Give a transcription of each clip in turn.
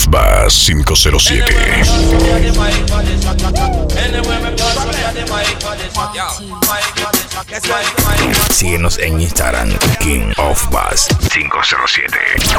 of Bass 507. Síguenos en Instagram, King of Bass 507.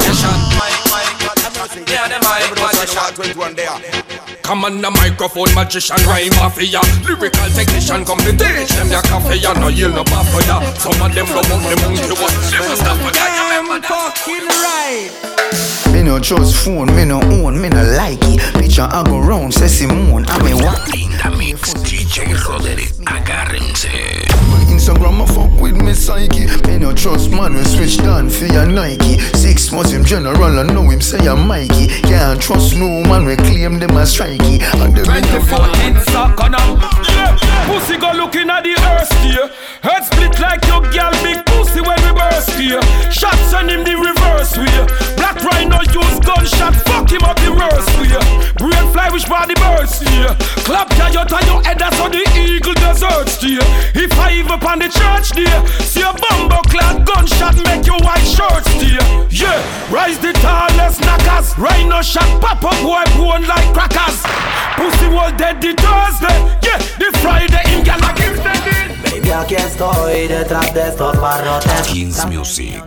Come on the microphone, magician, rhyme mafia, lyrical technician, come to teach them their cafe. You know you'll no bar for ya. Some of them from the monkey one, never stop for that. You remember fucking right. Me no trust phone, me no own, me no like it. Picture I go round, say Simone, I mean what? In the mix, DJ Roderick, agárrense. Instagram I fuck with me psyche. Me no trust man, we switch down for your Nike. 6 months him general, I know him say I'm Mikey. Can't trust no man, we claim them as strikey. And the 2014 suck on them. Pussy go looking at the earth here. Head split like your girl, big pussy when we burst here. Shot send him the reverse way. Black Rhino use gunshot, fuck him up the worst way. Brain fly wish body burst here. Clap your to your head, that's how the eagle deserts here. If I even on the church there, see a bumbo clad gunshot make your white shirt steer. Yeah, rise the tallest knockers. Rhino shot pop up boy bone like crackers. Pussy wall dead the Thursday. Yeah, the Friday in Gala Gibson. Baby, aquí estoy detrás de estos barrotes. Kings Music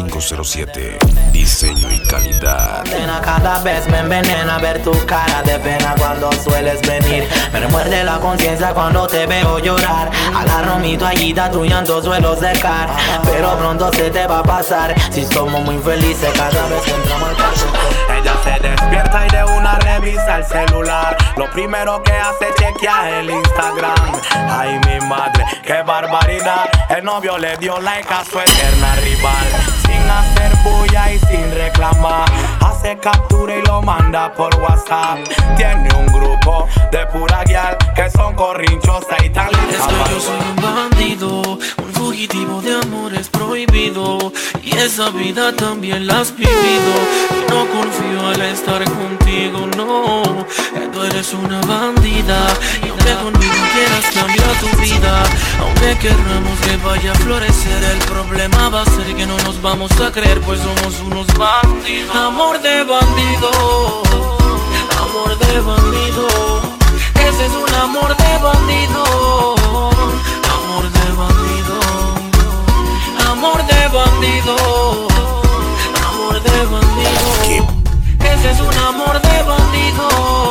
507. Diseño y calidad. Cada vez me envenena ver tu cara de pena cuando sueles venir. Me remuerde la conciencia cuando te veo llorar. Agarro mi toallita, tu llanto suelo secar. Pero pronto se te va a pasar. Si somos muy felices cada vez que entramos al cuarto. Ella se despierta y de una revisa el celular. Lo primero que hace es chequear el Instagram. Ay, mi madre, qué barbaridad. El novio le dio like a su eterna rival. Sin hacer bulla y sin reclamar. Hace captura y lo manda por WhatsApp. Tiene un grupo de pura guial que son corrinchosas y tan lindas. Es que yo soy un bandido, un fugitivo de amores prohibido. Y esa vida también la has vivido. Y no confío al estar contigo, no. Tú eres una bandida. Y aunque conmigo quieras cambiar tu vida, aunque querramos que vaya a florecer, el problema va a ser que no nos vamos a creer, pues somos unos bandidos. Amor de bandido, amor de bandido. Ese es un amor de bandido, amor de bandido, amor de bandido, amor de bandido. Ese es un amor de bandido,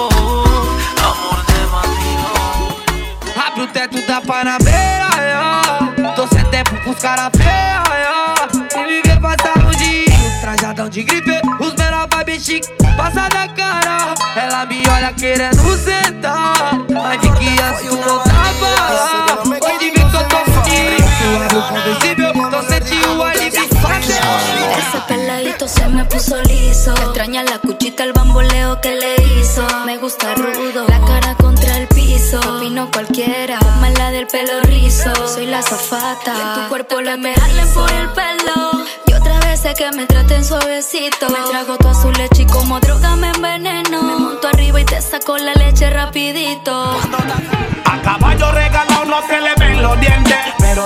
amor de bandido. Abre o teto da Panamera, tô sem tempo pros cara feia, e viver passar o dia, trajadão de gripe, os menor vibe chique, passa da cara. Ela me olha querendo sentar, mas de que assim não tava. Hoje vi que eu tô fudido, suave convencível, tô sentindo o alívio fácil. Ese peladito se me puso liso. Extraña la cuchita, el bamboleo que le hizo. Me gusta rudo, la cara contra el piso. Opino cualquiera, mala del pelo rizo. Soy la azafata, y en tu cuerpo le me jalen por el pelo. Y otra vez sé que me traten suavecito. Me trago toda su leche y como droga me enveneno. Me monto arriba y te saco la leche rapidito. A caballo regalado no se le ven los dientes, pero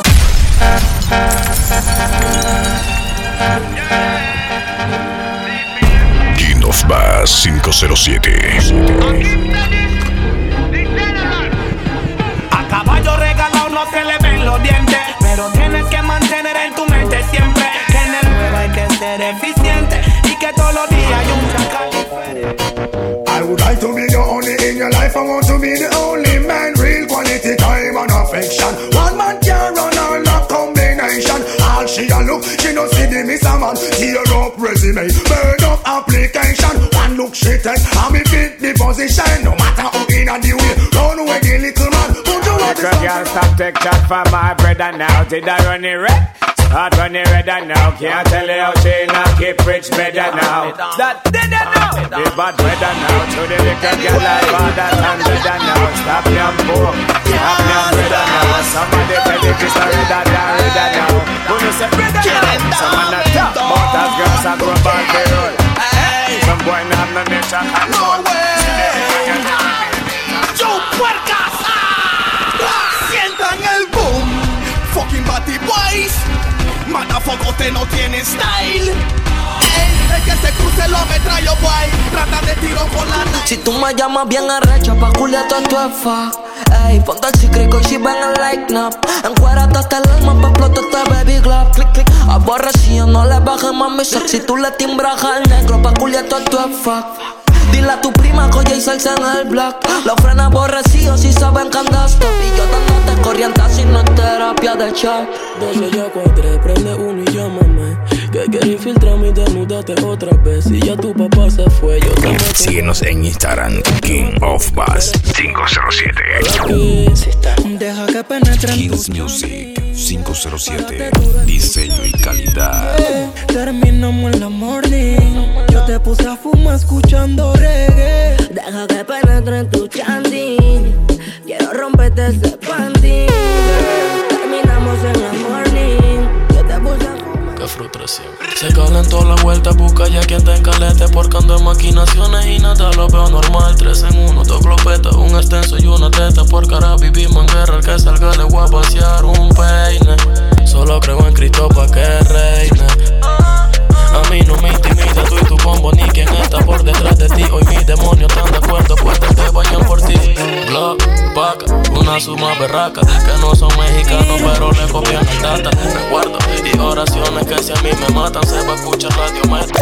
King of Bass 507. a caballo regalado no se le ven los dientes, pero tienes que mantener en tu mente siempre que en el juego hay que ser eficiente y que todos los días hay un chacal diferente. I would like to be the only in your life. I want to be the only man. Real quality time and affection. One man can run all that combination. All she a look, she no see the miss a man. Tear up resume, burn up application. One look she take, and me fit the position. No matter how in a the way, run away the little man. Put you at the Can't stop take chat for my brother now. Did I run it red? Start running redder now. Can't tell you how she not keep rich better now. That did it now. The bad weather now. To the little girl like father and better now. Stop them poor. Stop them redder now. Somebody tell the kids are redder than redder now. Who you say redder now? Someone not talk about as girls are grow back the road. Some boy not have no nature control. No way. Yo, puercas. Sientan el boom. Fucking Batty Boys. Motherfucker, usted no tiene style. El que se cruce lo metrallo, guay. Trata de tiro con la nave. Si tú me llamas bien arrecha pa' culiarte tu efa. Ey, ponte el secreto y si ven el like now. Encuérate hasta el alma pa' explotar este baby glove. Click, click, aborrecido, no le bajes mami sexy. Tú le timbras al negro pa' culiarte tu efa. Dile a tu prima que hoy salsa en el block. Los frenos aborrecidos si saben que andas top. Y yo dándote corriente si no es terapia de chat. 12 ya cuadré, prende uno y llámame. Que quiero infiltrarme y desnudarte otra vez. Y ya tu papá se fue, yo te meto. Síguenos en Instagram, King of Bass 507. Deja que penetre en Kings Music 507. Diseño y calidad. Terminamos en la morning. Yo te puse a fumar escuchando reggae. Deja que penetre en tu chanting. Quiero romperte ese panty. Terminamos en la morning. Yo te puse a fumar. Qué frustración. Se calentó la vuelta, busca ya quien te encalete. Porque ando en maquinaciones y nada lo veo normal. 3 en 1, 2 glopetas, un extenso y una teta. Porque ahora vivimos en guerra, el que salga le voy a vaciar un peine. Solo creo en Cristo pa' que reine. A mí no me intimida tú y tu combo, ni quien está por detrás de ti. Hoy mis demonios están de acuerdo, puestos que vayan por ti. Glock, paca, una suma berraca. Que no son mexicanos, pero le copian el data. Recuerdo y oraciones que si a mí me matan, se va a escuchar la diometa.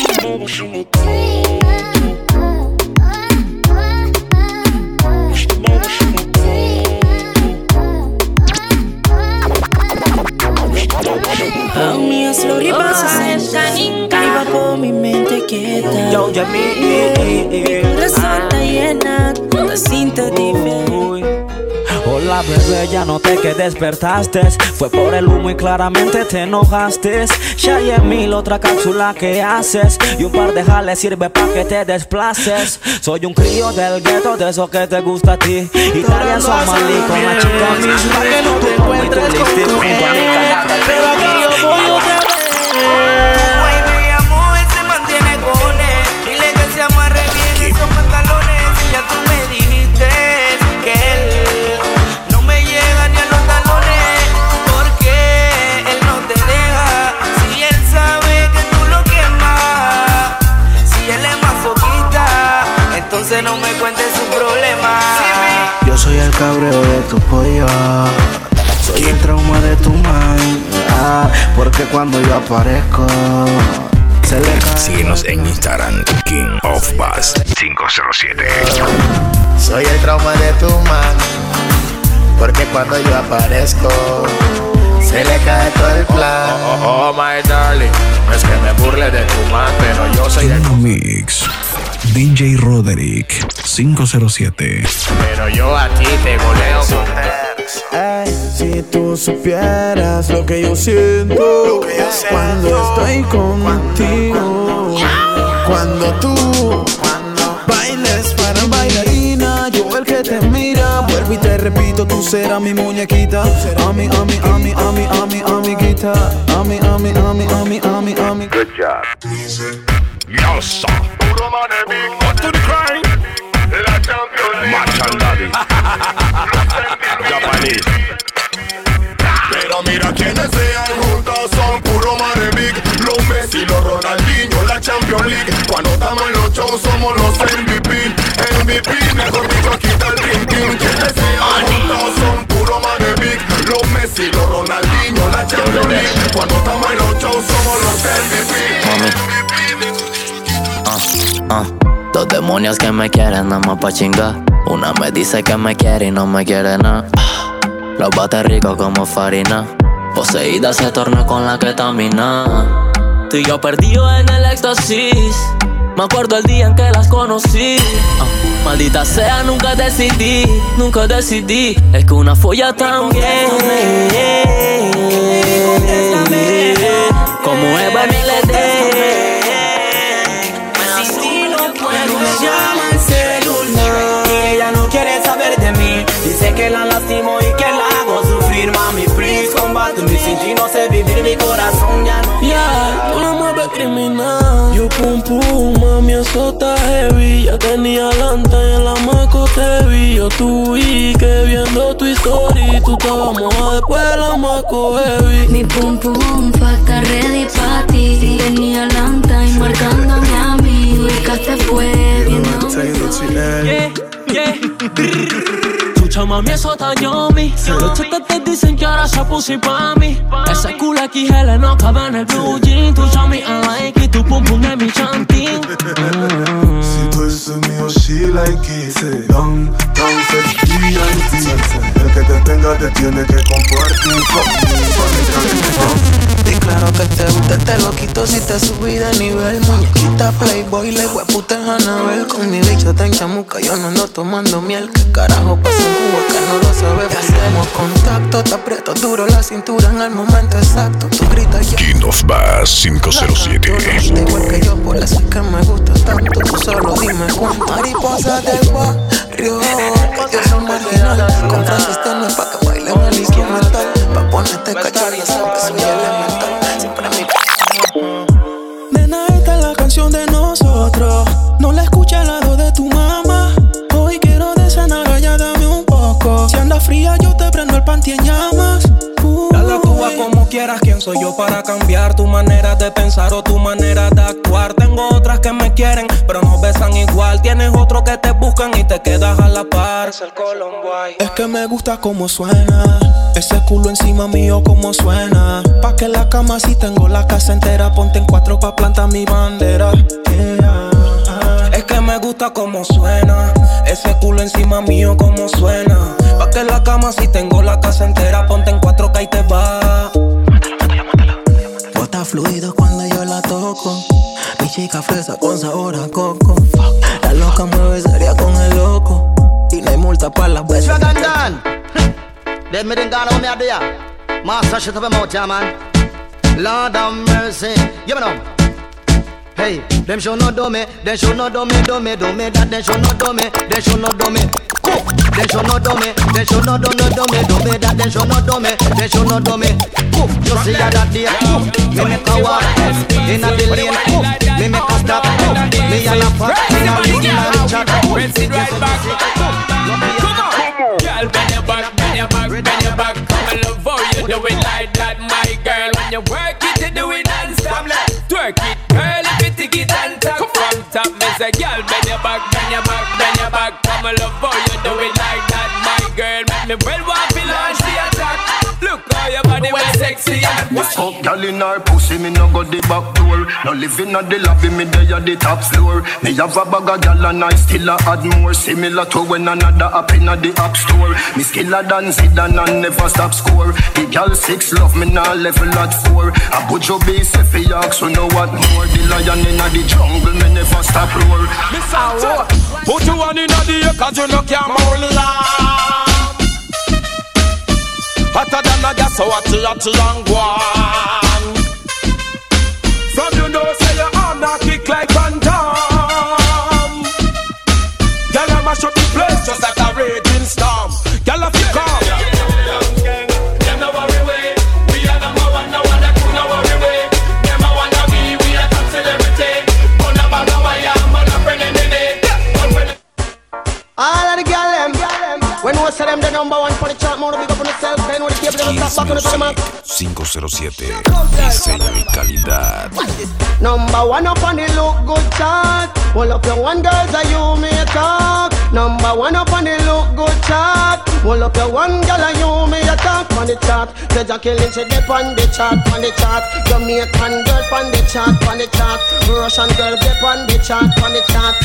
A mí es lo que pasa, iba por mi mente quieta. Yo, Mi corazón está llena de sintetizar. Hola bebé, ya noté que despertaste. Fue por el humo y claramente te enojaste. Ya hay en 1000 otra cápsula que haces. Y un par de jales sirve pa' que te desplaces. Soy un crío del gueto, de eso que te gusta a ti. Italia, Somalí, con la chica misma. Que no te encuentres con tu pero aquí yo voy otra vez. Güey, me llamó, él se mantiene con él. Dile que se amarre bien esos pantalones. Y ya tú me dijiste que él no me llega ni a los talones. Porque él no te deja. Si él sabe que tú lo quemas. Si él es masoquista, entonces no me cuentes su problema. Yo soy el cabreo de tu polla. Soy el trauma de tu mind, porque cuando yo aparezco se le cae. Síguenos en Instagram, King of Bass 507. Soy el trauma de tu mind, porque cuando yo aparezco se le cae todo el plan. Oh, my darling, no es que me burle de tu man, pero yo soy el Mix DJ Roderick 507. Pero yo a ti te goleo con Si tú supieras lo que yo siento cuando estoy contigo, cuando tú bailes para bailarina, yo el que te mira, vuelvo y te repito, tú serás mi muñequita, amiguita, ami. Good job. Yo, son. Puro man, what to the crime? La champion, Match and Daddy. Japanese. Pero mira quienes sean juntos son puro Marevic, los Messi, los Ronaldinho, la Champions League. Cuando estamos en los shows somos los MVP, mejor dicho aquí está el Dream Team. Quienes sean juntos son puro Marevic, los Messi, los Ronaldinho, la Champions League. Cuando estamos en los shows somos los MVP. Dos demonios que me quieren nada más pa' chingar. Una me dice que me quiere y no me quiere nada. Los bate rico como farina. Poseída se torna con la ketamina. Tú y yo perdido en el éxtasis. Me acuerdo el día en que las conocí. Maldita sea, nunca decidí. Es que una folla también. Como Eva en el Edén. Me llama el celular y ella no quiere saber de mí. Dice que la lastimo y que la hago sufrir. Mami, please, combate mi sin ti no sé vivir. Mi corazón ya no. Yeah, tú la mueves criminal. tu pum pum, mami, eso está heavy. Ya tenía lanta y en la maco te vi. Yo tuve que viendo tu historia, tú estabas moja después de la maco heavy. Mi pum pum pa' estar ready pa' ti. Tenía lanta y marcándome a mí. Ubicaste fue viendo Chucha, mami, eso está yummy. Los chetes te dicen que ahora se pussy pa' mí. Ese culo XL no cabe en el blue jean. Tu chami I like it, tu pum pum es mi chantín. Si tú eres mío, she like it. Down, sexy and el que te tenga te tiene que compartir. Y claro que te gusta este loquito si te subí de nivel. Muñequita playboy, le hueputa en Anabel. Con mi bicho te enchamuca, yo no ando tomando miel. ¿Qué carajo pasa en Cuba que no lo sabes? Hacemos contacto, te aprieto duro la cintura en el momento exacto. Tú gritas ya. King of Bass 507. Igual que yo, por eso es que me gusta tanto. Tú solo dime cuánto. Mariposa del barrio, yo soy marginal. Con frases tenues pa' que bailen el instrumental. Pa' ponerte cachar, ya sabes, soy elemental. Siempre mi... Nena, esta es la canción de nosotros. No la escucha al lado de tu mamá. Hoy quiero de cenar, ya dame un poco. Si anda fría, yo te prendo el panty en llamas. Dale tú a como quieras, ¿quién soy yo para cambiar tu manera de pensar o tu manera de actuar? Tengo otras que me quieren, pero no besan igual. Tienes otros que te buscan y te quedas a la par. Es el Colomboy. Es que me gusta como suena ese culo encima mío como suena. Pa' que la cama si tengo la casa entera. Ponte en 4 pa' plantar mi bandera. Es que me gusta como suena ese culo encima mío como suena. Pa' que la cama si tengo la casa entera. Ponte en 4K y te va. Mátala. Bota fluido cuando yo la toco. Mi chica fresa con sabor a coco. La loca mueve seria con el loco. Y no hay multa para las veces. Dead me didn't gone on me a day. Master shit of a mouth, yeah, man. Lord of mercy. Give me now. Hey, them should not do me. They should not do me. That they should not do me. They should not do me. Cook. They should not do me. They should not do me. That they should not do me. They should not do me. Cook. You see that day. Cook. Me make a walk. In a lane. Cook. Me make a stop. Me and a fuck. In a lane. Chat. Press it right back. Come on. Girl, bend your back. Come and love how you do it like that, my girl. When you work it, you do it non-stop. Twerk it, girl, if you take it and top. From top, me say, girl, bend your back. Come and love how you do it like that, my girl. Make me well want to launch the attack. Look how your body well sexy and what's up, girl in her pussy, me no go the back door. No living at the lobby, me there at the top floor. Me have a bag of gal and I still a add more. Similar to when another up in the app store. Me skiller than Zidane and never stop score. The gal 6 love me now level at 4. A bujo base if he ask so know what more. The lion in the jungle, me never stop roar. Put you on in the air cause you no can more lamb. Hotter than a gas, so hot and guan. From you know say your arm not kick like Van Damme. Girl, I mash up the place just like a raging storm. Girl, if you come them no worry way. We are number one, no one that could no worry way. Them a wanna be, we are top celebrity. Burn a bag of wire, burn a friend in the day. All of the gal them. When we say them the number one for the chart, more big up on yourself. Then when the cable them stop back on the tournament. 507 diseño y calidad. Number one up on the look good chart. Hold up your one girls and you may talk. Number one up on the look good chart. Hold up your one girl and you may talk on the chart. Pleasure killing say they on the chart, on the chart. Jamaican girl on the chart, on the chart. Russian girls they on the chart, on the chart.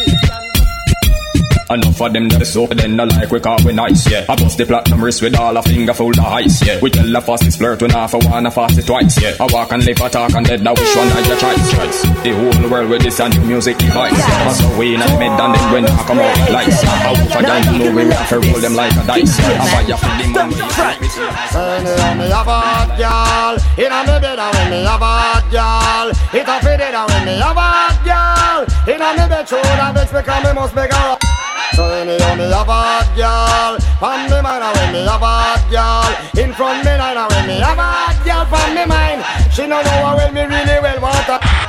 Enough of them that is so then I like we call we nice, yeah. I bust the platinum wrist with all a finger full of ice, yeah. We tell the fastest flirt when half a one, a fast it twice, yeah. I walk and live, I talk and dead, I wish one night you try it. The whole world with this and new music device. I saw we in the mid and then when I come out with lights. I hope I don't know we have to roll them like a dice. I buy you for the money. When me have a hot girl, in a me bed when me have a hot girl. It a fit it when me have a hot girl. In a me bed, show that bitch because me must make her. So anyhow me have a hot girl. From me mind when me have a hot girl. In front me line when me have a hot girl. From me mind, she no know how well me really well want her.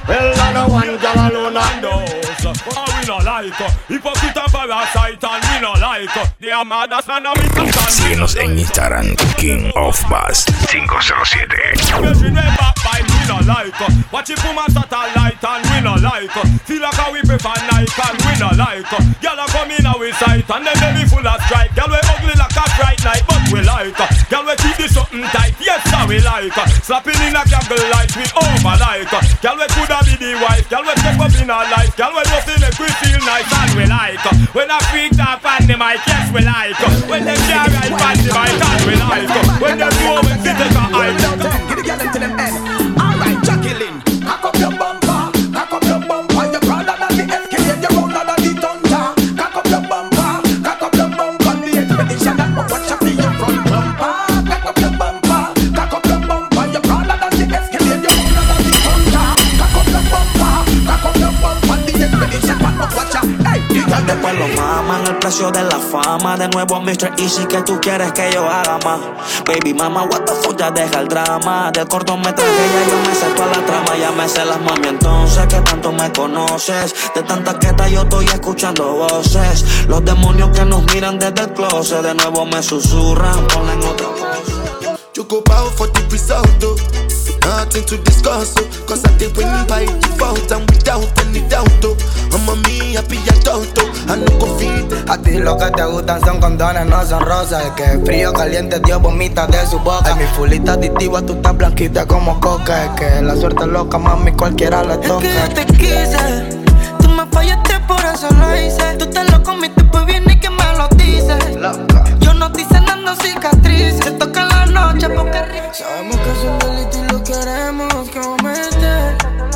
Well, I know one girl alone and those. We no like hypocrite and parasite and we no like. They are mad as man and we can stand. Síguenos en Instagram, King of Bass 507. We no like. Watch it from a satellite and we no like. Feel like how we prefer Nike and we no like. Girl a come in our sight and then belly full of stripe. Girl we ugly like a bright night but we like. Girl we keep this something tight, yes sir we like. Slapping in a candle light we over like. Girl we coulda be the wife. Girl we step up in our life. Girl we just make we feel nice and we like. When I freak up on the mic, yes we like. When them can't ride on the mic and we like. When them go when they take a hike. Give the girl them till them end. Alright, Jacqueline, cock up your bumper. Cock up your bumper. You're prouder than the Escalade. You're rounder than the Thunder. Cock up your bumper. Cock up your bumper. The expedition that will watch up to your front bumper. Cock up your bumper. Cock up your bumper. You're prouder than the Escalade. You're rounder than the Thunder. Cock up your bumper. Cock up your bumper. The expedition that will watch up. Hey, después lo maman, el precio de la fama. De nuevo Mr. Easy, que tú quieres que yo haga más. Baby mama, what the fuck, ya deja el drama. Del cortometraje ya yo me sé toda la trama. Ya me sé las mami, entonces que tanto me conoces. De tanta quieta yo estoy escuchando voces. Los demonios que nos miran desde el closet. De nuevo me susurran, ponen otra voz. You go bow for the result, though. Nothing to discuss, oh. Cause I did win by default and without any doubt, oh. I'm a me happy adult, oh. I no go feed. A ti lo que te gustan son condones, no son rosas. El que es frío, caliente, Dios vomita de su boca. Mi fulita adictiva, tú estás blanquita como coca. Es que la suerte es loca, mami, cualquiera le toca. Es que yo te quise, tú me fallaste, por eso lo hice. Tú te lo comiste, pues viene y que me lo dices. Loca. Yo no estoy sanando cicatrices. Te toca en la noche porque rico. Sabemos que es un delito y lo queremos cometer.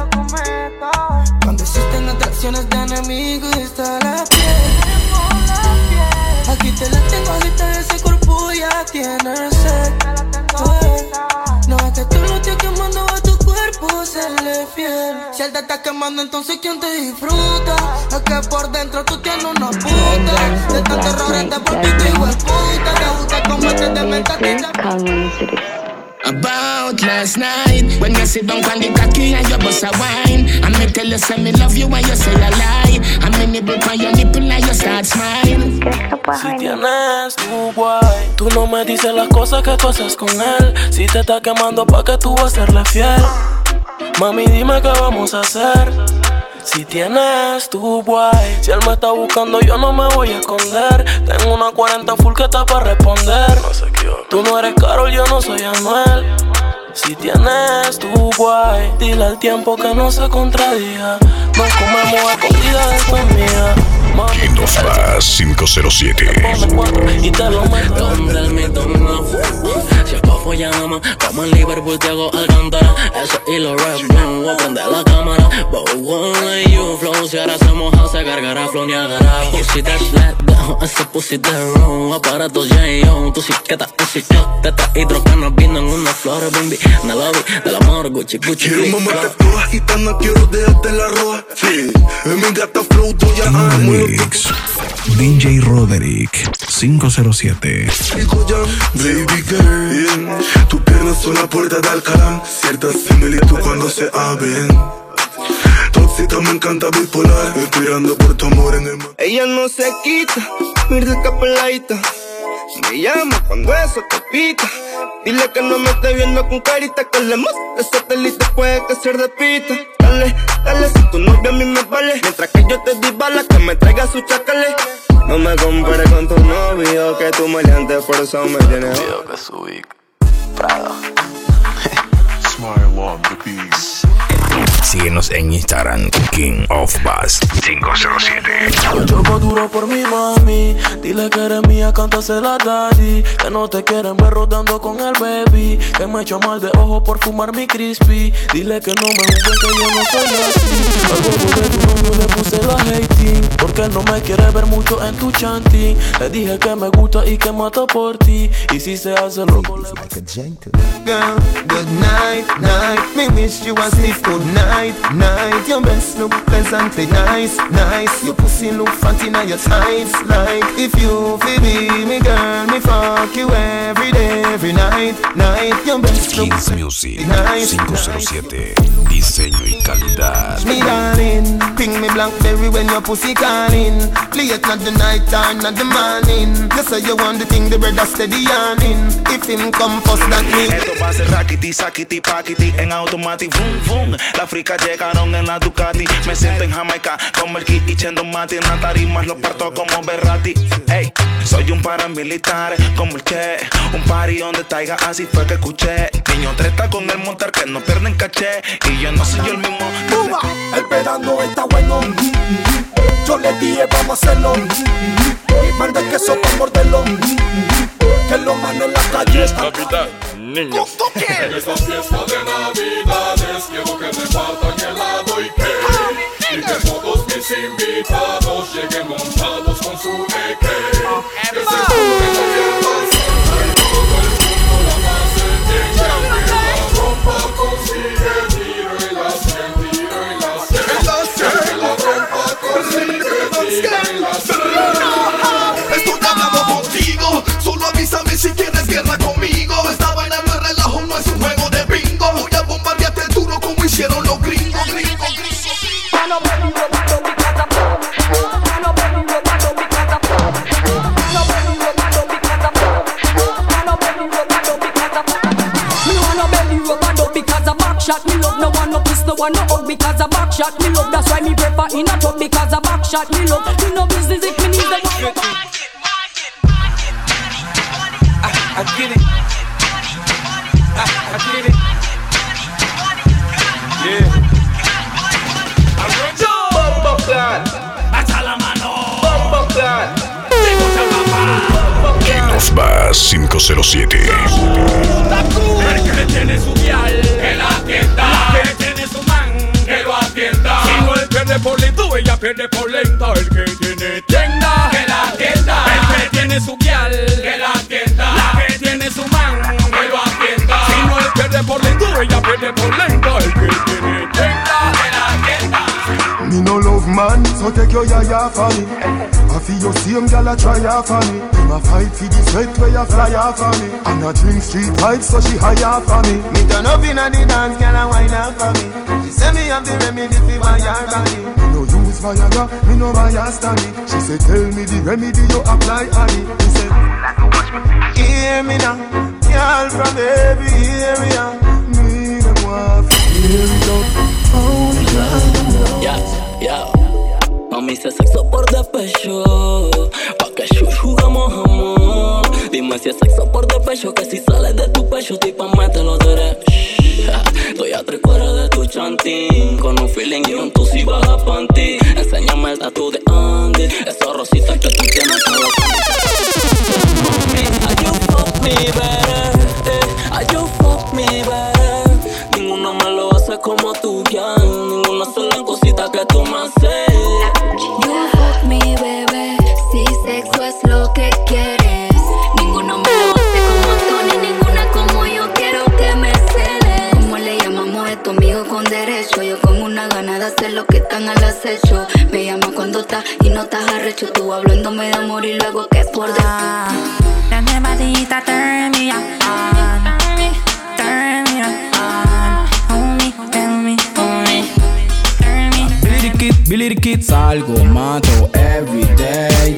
Cuando existen atracciones de enemigos está la piel. Aquí te la tengo, ahorita ese cuerpo ya tiene sed. No es que tú lo estés quemando, a tu cuerpo se le fiel. Si él te está quemando, entonces ¿quién te disfruta? Es que por dentro tú tienes una puta. De tantos errores te volviste hijo de puta. Te gusta comerte de mente, te About last night, when you sit down on the cocky and you bust a wine, and me tell you say me love you and you say a lie, and me nibble on your nipple and you start smiling. Si tienes tu guay, tú no me dices las cosas que tú haces con él. Si te está quemando, ¿pa' que tú vas a serle fiel? Mami, dime qué vamos a hacer. Si tienes tu guay, si él me está buscando yo no me voy a esconder. Tengo una 40 full que está para responder. Tú no eres Karol, yo no soy Anuel. Si tienes tu guay, dile al tiempo que no se contradiga. Nos comemos a escondida, esto es mía. King of Bass 507. Y te lo meto donde el mito no. Si es pa' follar, mamá, como en Liverpool te hago Alcántara. Eso y los rap, voy a prender la cámara. But one you flow, si ahora se moja, se cargará flow Niagara. Pussy that's flat down, ese pussy that's wrong. Aparatos J.O., tu psiquiatra, teta hidrocanas, vino en una flor, baby. De la vi, del amor, Gucci, Gucci. Quiero mamarte toda gitana, quiero dejarte la roja. Sí, en mi gata flow, tú ya amo. DJ Roderick 507. Baby girl, tus piernas son la puerta de Alcalá. Cierta similitud cuando se abren. Tóxica, me encanta bipolar. Esperando por tu amor en el mar. Ella no se quita, mira esa peladita. Me llama cuando eso te pita. Dile que no me esté viendo con carita, que le más de satélite puede que se repita. Dale, dale, si tu novia a mí me vale. Mientras que yo te di balas, que me traiga su chacale. No me compares con tu novio, que tu maleante por eso me tiene. Video que subí, Prada. Smile on the beat. Síguenos en Instagram, King of Bass 507. Choco duro por mi mami. Dile que eres mía, cántasela daddy. Que no te quieren ver rodando con el baby. Que me echo mal de ojo por fumar mi crispy. Dile que no me juzguen, que yo no soy así. Al bobo de tu novio le puse la hating. porque no me quiere ver mucho en tu chanty. Le dije que me gusta y que mata por ti. Y si se hace loco le Girl, good night, night. Me wish you a sleep good night, night. Your breasts look pleasantly nice, nice. Your pussy look fat in your tights. Like if you feel me girl, me fuck you every day, every night, night. Your breasts look Kings Music nice, 507. Diseño y calidad. me darling, ping me Blackberry when your pussy calling. Late not the night time, not the morning. You say you want the thing, the brother steady yawning. If him come first, that me. Esto va a ser rackety, sackety, packety en automatic, boom, boom. Las fricas llegaron en la Ducati. Me siento en Jamaica, como el Kid y Chendo Mati. En la tarima los parto como Berrati. Hey, soy un paramilitar, como el Che. Un party donde taiga, así fue que escuché. Niño treta con el montar que no pierden caché. Y yo no soy yo el mismo. El verano está bueno. Yo le dije vamos a hacerlo. Y manda el queso para morderlo. Que lo mando en la calle. Navidad, niños. En esta fiesta de Navidades quiero que repartan helado y cake. Y que todos mis invitados lleguen montados con su AK. Que se pongan la fiesta santa y todo el mundo la pase bien. Que la rompa consigue tiro y la cien, tiro y la cien. Que la rompa consigue tiro y la cien. Estoy hablando contigo. Solo avísame si quieres guerra conmigo. Esta vaina no es relajo, no es un juego de bingo. Voy a bombardearte duro como hicieron los gringos, gringos, gringos. Shot me love, no one no kiss, no one no hug because a back shot me love. That's why me prefer in a tub because a back shot me love. You know business if me need the one. I get it. I get it. Yeah. Bombo Clan. Hasta la mano. Bombo Clan. Kinos Bass 507. El que tiene su vial, que la atienda. La que tiene su man, que lo atienda. Si no él pierde por lento, ella pierde por lenta. El que tiene tienda, que la atienda. el que tiene su guial, Que la atienda. la que tiene su man, Que lo atienda. si no él pierde por lento, ella pierde por lenta. El que tiene tienda, Que la atienda. Me no love man, so take your yaya for me. I feel your same gal a try off for me. Him a fight for the sweat where you fly off for me. And I drink street vibes so she high off for me. Me turn up in a the dance, girl a wine up for me. She say me have the remedy for my yard body. Me no use Viagra, me no bias me. She say tell me the remedy you apply on it. He said, hear me now, girl from every area. me them want to hear it up. Oh God. Ya, mami se sexo por despecho, pa' que shush jugamos amor. Dime si es sexo por despecho, que si sale de tu pecho, tipa mételo derecho. Estoy a 3 cuadras de tu chantín, con un feeling y un tú si baja panty. Enséñame el tatu de Andy, esos rositas que tú tienes en los Mami, are you fuck me better, are you fuck me better. Ninguno me lo hace como tú, ya. Ninguno hace la cosita que tú me haces. You fuck me, bebé, si sexo es lo que quieres. Ninguno me lo hace como Tony, ninguna como yo quiero que me cele. Como le llamamos esto, amigo con derecho. Yo con una gana de hacer lo que están al acecho. Me llama cuando estás y no estás arrecho. Tú hablándome de amor y luego que es por dentro. Grande batita, turn me on. Turn me on. Hold me, tell me, hold me. Turn me. Billy the Kid, salgo, mato every day.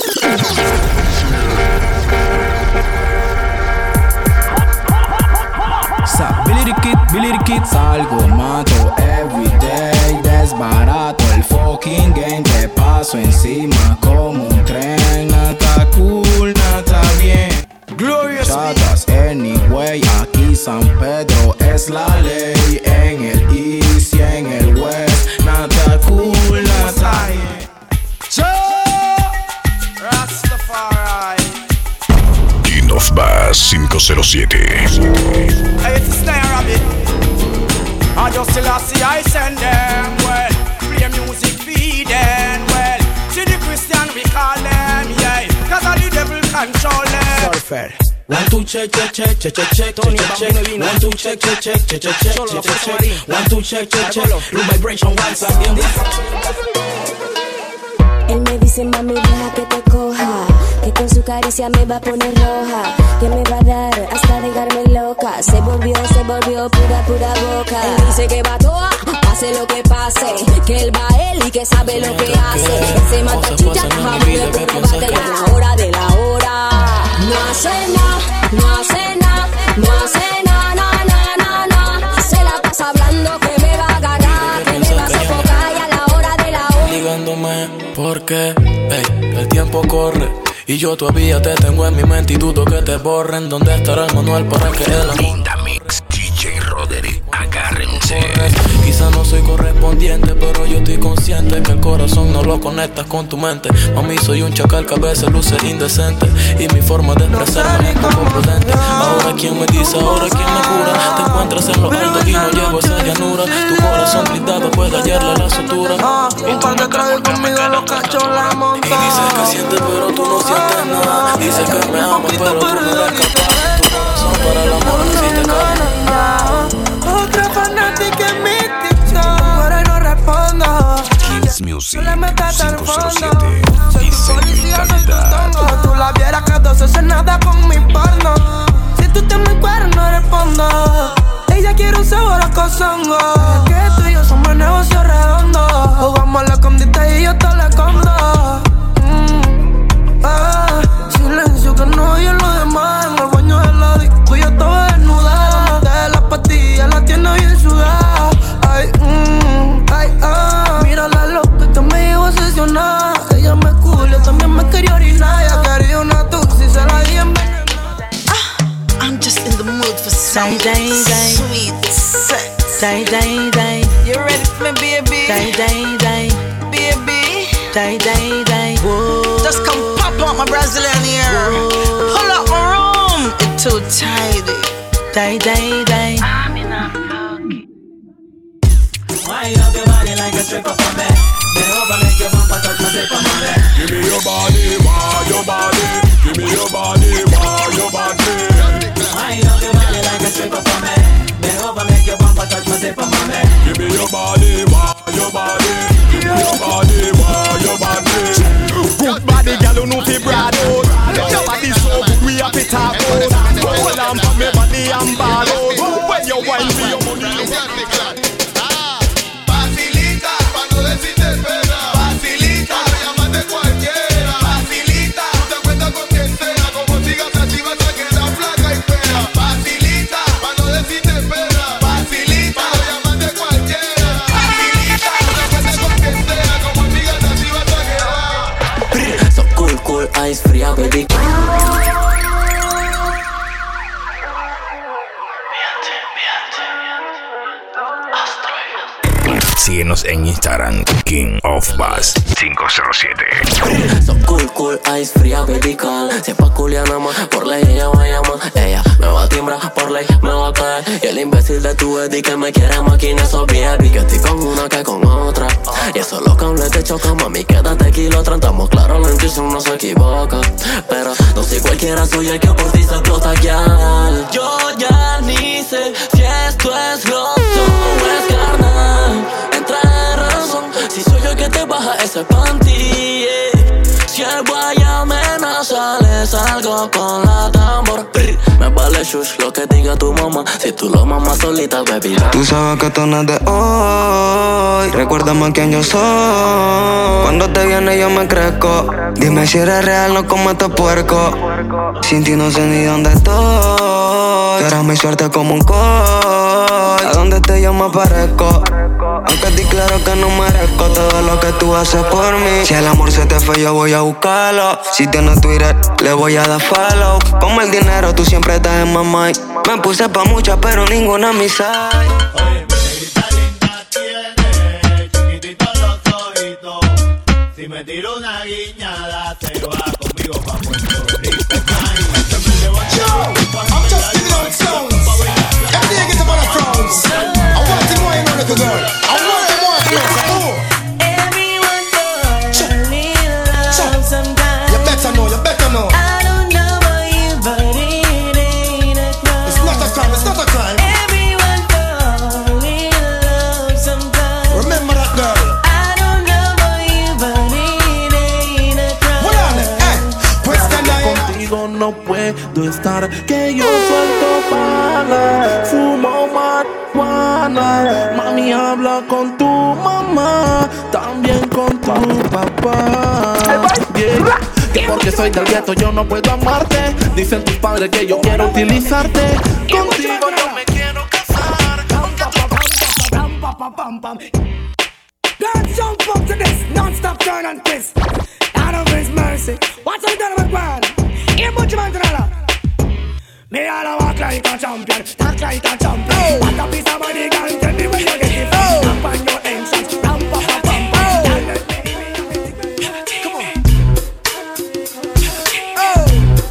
Billy the Kid, salgo, mato every day. Desbarato el fucking game, te paso encima como un tren. Nada cool, nada bien. Glorious Chatas anyway, aquí San Pedro es la ley. En el East y en el West, nada cool, nada bien. Rastafari. Kinos Bass 507. Hey, it's a snare rabbit. I just still see I send them well. Play music feed them well. Fer. 1, 2, check, check, check, check, check, check, check, check. 1, 2, check, check, check, check, check, check, check, check. 1, 2, check, check, check. Room vibration, one side. Él me dice, mami, deja que te coja, que con su caricia me va a poner roja, que me va a dar hasta dejarme loca. Se volvió pura boca. Él dice que va toa, pase lo que pase, que él va a él y que sabe lo que hace. Él se mata chicha, vamos de combate a la hora de la hora. No hace nada, no hace nada, no hace nada, na. Se la pasa hablando que me va a agarrar, que me va a sofocar y a la hora de la hora. Ligándome porque, hey, el tiempo corre y yo todavía te tengo en mi mente y dudo que te borren. ¿Dónde estará el manual para que el amor? Linda Mix, DJ Roderick, agárrense. Quizá no soy correspondiente, pero yo estoy consciente que el corazón no lo conectas con tu mente. Mami, soy un chacal que a veces luce indecente y mi forma de expresarme es poco prudente. Ahora quién me dice, ahora quién me cura. Te encuentras en lo alto y no llego a esa llanura. Tu corazón blindado puede hallarle la sutura. Un par de tragos conmigo los cachos la montan. Y dices que sientes pero tú no sientes nada. Dices que me amas pero tú no eres capaz. Tu corazón para el amor existe capa. Otra fanática en mi TikTok, ahora no respondo. Kids Music 507. Soy tu policía, soy tu tongo. Tú la vieras que 12 hace nada con mi porno. Si tú te me cueras no respondo. Ella quiere un sabor a cozongo. Que tú y yo somos negocio redondo. Jugamos a la escondite y yo te la escondo. Silencio que no oye lo demás. En el baño de la disco yo estaba desnuda. De las pastillas la tiene bien sudada. Ay, mira la loca que me llevo obsesionada. Ella me culió, también me quería orinar. Ella quería una tuxi, se la di en veneno. I'm just in the mood for some sweet sex. You ready for me, baby? Baby. Whoa. Just come pop out my Brazilian here. Pull up my room. It's too tidy. I'm in a lucky. Wind up your body like a stripper for me. Bend over, make your bumper touch my zipper, mommy. Give me your body, why your body? Give me your body, why your body? Wind up your body like a stripper for me. Bend over, make your bumper touch my zipper, mommy. Give me your body, why your body? Give me your body, why your body? Good body, girl, you know fi broad out. Your body so good, we have to talk out. Hold on for me body and ball out. When you wine for your money, Facilita, pa' no decirte espera. Facilita, llámate cualquiera. Facilita, te cuenta con quien sea. Como sigas así vas a quedar flaca y fea. Facilita, pa' no decirte espera. Facilita, llámate cualquiera. Facilita, te cuenta con quien sea. Como sigas así vas a quedar. So cool, ice fría, baby. Síguenos en Instagram, King of Bass 507. So cool, ice fría, baby, call. Si es pa' culiar nada más, por ley ella va a llamar. Ella me va a timbrar, por ley me va a caer. Y el imbécil de tu Eddie que me quiere máquina, esos baby. Que estoy con una que con otra. Y eso los cables te chocan, mami, quédate kilómetros. Estamos claros, la intuición no se equivoca. Pero no soy cualquiera, soy el que por ti se explota, girl. Yo ya ni sé si esto es gloso o es carnal. Entra en razón, si soy yo el que te baja ese panty, yeah. Si el guayamena sale, salgo con la tambor. Me vale shush lo que diga tu mamá. Si tú lo mamas solita, baby. Tú sabes que esto no es de hoy. Recuérdame quién yo soy. Cuando te viene yo me crezco. Dime si eres real, no como estos puercos. Sin ti no sé ni dónde estoy. Tú eras mi suerte como un coy. A donde esté yo me aparezco. Aunque estoy claro que no merezco todo lo que tú haces por mí. Si el amor se te fue, yo voy a buscarlo. Si tienes Twitter, le voy a dar follow. Como el dinero, tú siempre estás en my mind. Me puse pa' muchas, pero ninguna a mi side. Oye, mi negrita linda tiene chiquititos los ojitos. Si me tiro una guiñada, se va conmigo pa' Puerto Rico. I'm just giving out sounds. Every day I get up on a frowns. I want to know you know, little girl. I want to know you know. Everyone knows I need love sometimes. You better know, you better know. I don't know about you, but puedo estar, que yo suelto pala, fumo marihuana. Mami, habla con tu mamá, también con tu papá. Yeah. Que porque soy del gueto yo no puedo amarte. Dicen tus padres que yo quiero utilizarte. Contigo no me quiero casar. Don't jump up to this non-stop turn and twist. Out of His mercy. What's all done with man? Here put your man to the lap. Me all walk like a champion, talk like a champion. What a piece of body, girl, tell me where you get it from. Up on your entrance, ramp up a bump. Come on. Oh.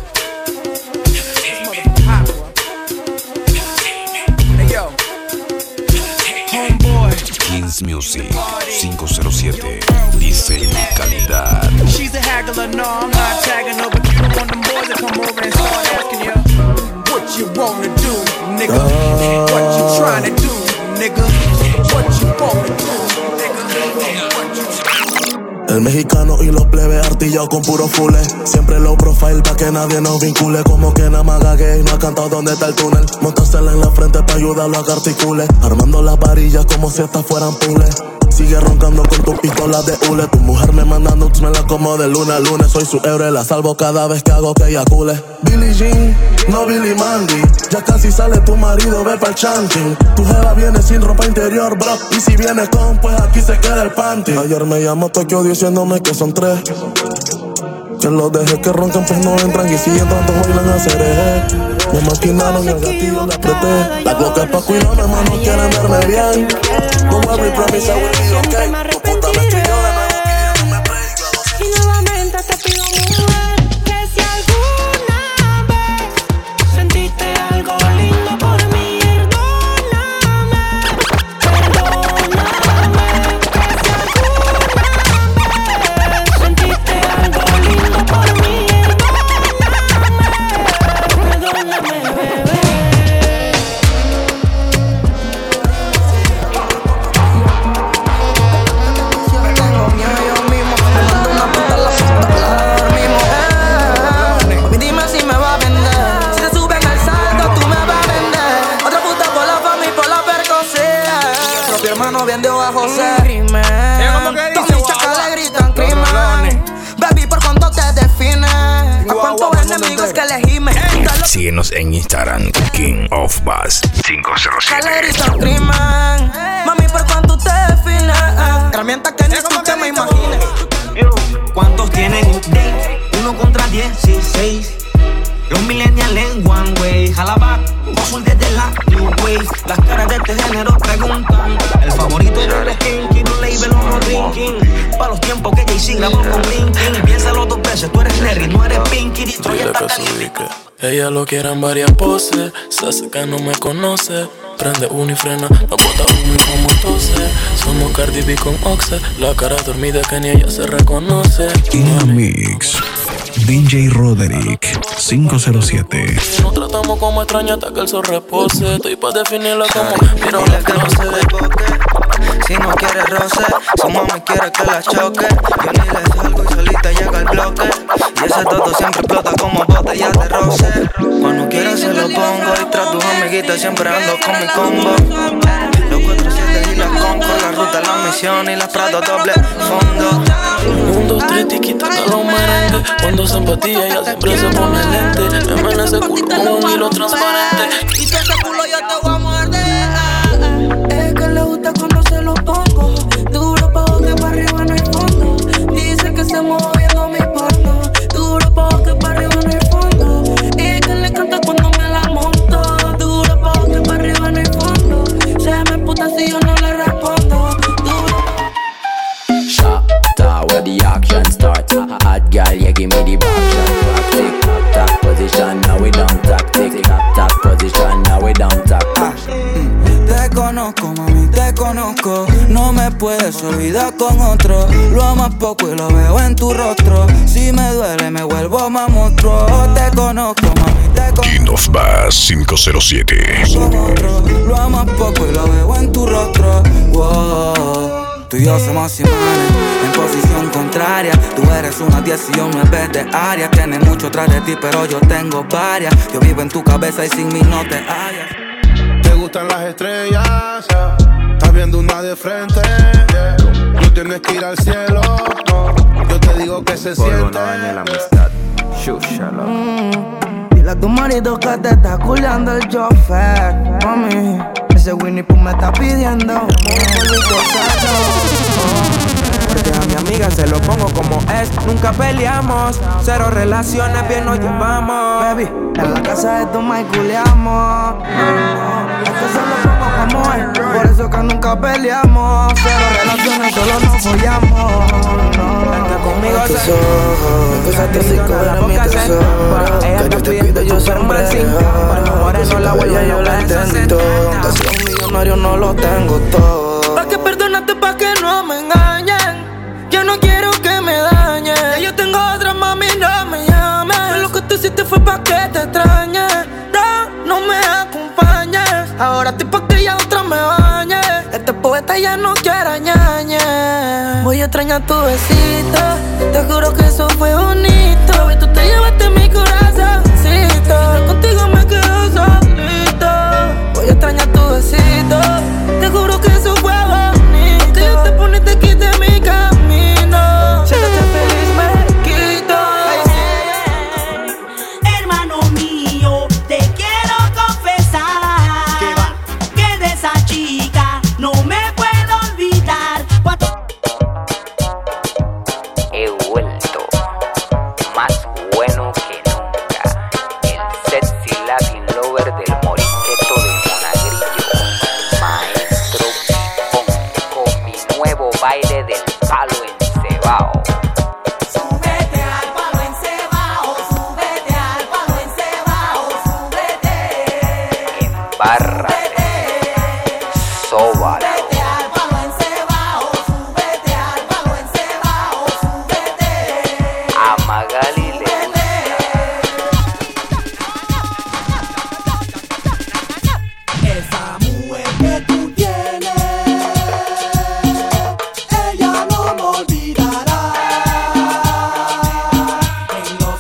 Hey yo. Homeboy. Kings Music 507. Diseño y calidad. She's a haggler, no, I'm not tagging her, but you don't want them boys to come over and start asking you what you wanna do, nigga. What you tryna do, nigga. What you wanna do, nigga. What you El mexicano y los plebes artillados con puro fule. Siempre low profile pa' que nadie nos vincule. Como que nada más gague y no ha cantado dónde está el túnel. Montársela en la frente pa' ayudarlo a que articule. Armando las varillas como si estas fueran pules. Sigue roncando con tu pistola de hule. Tu mujer me manda nudes, me la como de luna a lunes. Soy su héroe, la salvo cada vez que hago que eyacule. Billie Jean, no Billy Mandy. Ya casi sale tu marido, ve pa'l chanting. Tu jeva viene sin ropa interior, bro. Y si viene con, pues aquí se queda el panty. Ayer me llamó Tokio diciéndome que son 3. Que los dejé que roncan pues no entran. Y si entran todos bailan a cereje. Me maquinaron y el gatillo le apreté. La Glock es pa' cuidarme, más no quieren verme bien. Don't worry, promise I will be okay. Tu puta me escribió de nuevo pidiéndome play. Y nuevamente te pido, mujer, que si alguna vez sentiste algo lindo por mí, perdóname. Que si alguna vez sentiste algo lindo por mí, perdóname, bebé. Hermano vende a José. Tommy Chaca le gritan crimen. Baby, ¿por cuánto te define? ¿A cuántos enemigos que le gimen? Síguenos en Instagram, King of Bass 507. Le gritan crimen. Mami, ¿por cuánto te define? Herramientas que ni tú me imagines. ¿Cuántos tienen update? 1 contra 16. Los millennials en one way. Jalaba, azul desde la new wave. Las caras de este género preguntan. El favorito de los kinky, no label o no drinking. Pa' los tiempos que Jay-Z grabó con Linkin. Piénsalo 2 veces, tú eres Nerry, no eres Pinky. Destroy esta califica. Ella lo quiere en varias poses. Se hace que no me conoce. Prende uno y frena, la bota humo y como tose. Somos Cardi B con Oxe. La cara dormida que ni ella se reconoce. In Mix DJ Roderick 507. Nos tratamos como extraños hasta que el sol repose. Estoy pa' definirla como mira la clase. Si no quiere roce, su mami quiere que la choque. Yo ni le salgo y solita llega el bloque. Y ese toto siempre explota como botellas de roce. Cuando quiera se lo pongo. Y tras tus amiguitas siempre ando con mi combo. Los 4-7 y la conco. La ruta, la misión y las Prado doble fondo. 1, 2, 3, tiquitaca los merengues. Cuando se empatía ella siempre se pone lente. Me mena ese culo como un hilo transparente. Y te ese culo yo te voy a morder. Es que le gusta cuando se lo pongo. Duro pa' que pa' arriba no hay fondo. Dice que se moviendo mi porno. Duro pa' que pa' arriba no hay fondo. Y que le canta cuando me la monto. Duro pa' que pa' arriba no hay fondo. Se me emputa si yo no le respondo. Shot, where the action starts. Hot girl, yeah, give me the back shot. Tick tock position, now we don't tap. Tick tock position, now we don't tap. Te conozco, mami, te conozco. No me puedes olvidar con otro. Lo amas poco y lo veo en tu rostro. Si me duele, me vuelvo más monstruo. Te conozco, mami, te conozco. King of Bass 507. Con otro. Lo amas poco y lo veo en tu rostro. Wow. Tú y yo somos imanes en posición contraria. Tú eres Tienes unas 10 y yo 9 de área. Tienes mucho tras de ti, pero yo tengo varias. Yo vivo en tu cabeza y sin mí no te hallas. Te gustan las estrellas, estás viendo una de frente. No tienes que ir al cielo, yo te digo que se siente. No dañe la amistad, shúshala. Dile a tu marido que te está culiando el chofer, mami. Ese Winnie Pooh me está pidiendo porque a mi amiga se lo pongo como es. Nunca peleamos, cero relaciones, bien nos llevamos. Baby, en la casa de tu mai culiamos. Esto se lo pongo como es. Por eso que nunca peleamos. Cero relaciones, solo nos follamos. Anda conmigo, tus ojos, me besaste así con mi tesoro. Que yo te pido, yo siempre sin cámara. Que si todavía yo la intento. Casi un millonario no lo tengo todo. Pa' que perdonarte, pa' que no me engañen. Yo no quiero que me dañen. Ya yo tengo otra, mami, no me llames. Pero lo que tú hiciste fue pa' que te extrañe. No me acompañes. Ahora estoy pa' que ya otra me bañe. Este poeta ya no quiere ñañe. Voy a extrañar tu besito. Te juro que eso fue bonito. Baby, tú te llevaste mi corazoncito. Contigo me quedo solito. Voy a extrañar tu besito. Te juro que eso fue bonito. Que yo te pone y te quite mi camino. Siéntate feliz, me quito. Hermano mío, te quiero confesar que de esa chica no me puedo olvidar. He vuelto más bueno que nunca. El sexy Latin lover del moriqueto de Monagrillo, Maestro Pipón, con mi nuevo baile del palo encebao. Súbete al palo encebao, súbete al palo encebao, súbete. Embárrate, sóbalo. Súbete al palo encebao, súbete al palo encebao, súbete. A Magali le gusta. Esa mujer que tú tienes, ella no me olvidará. En los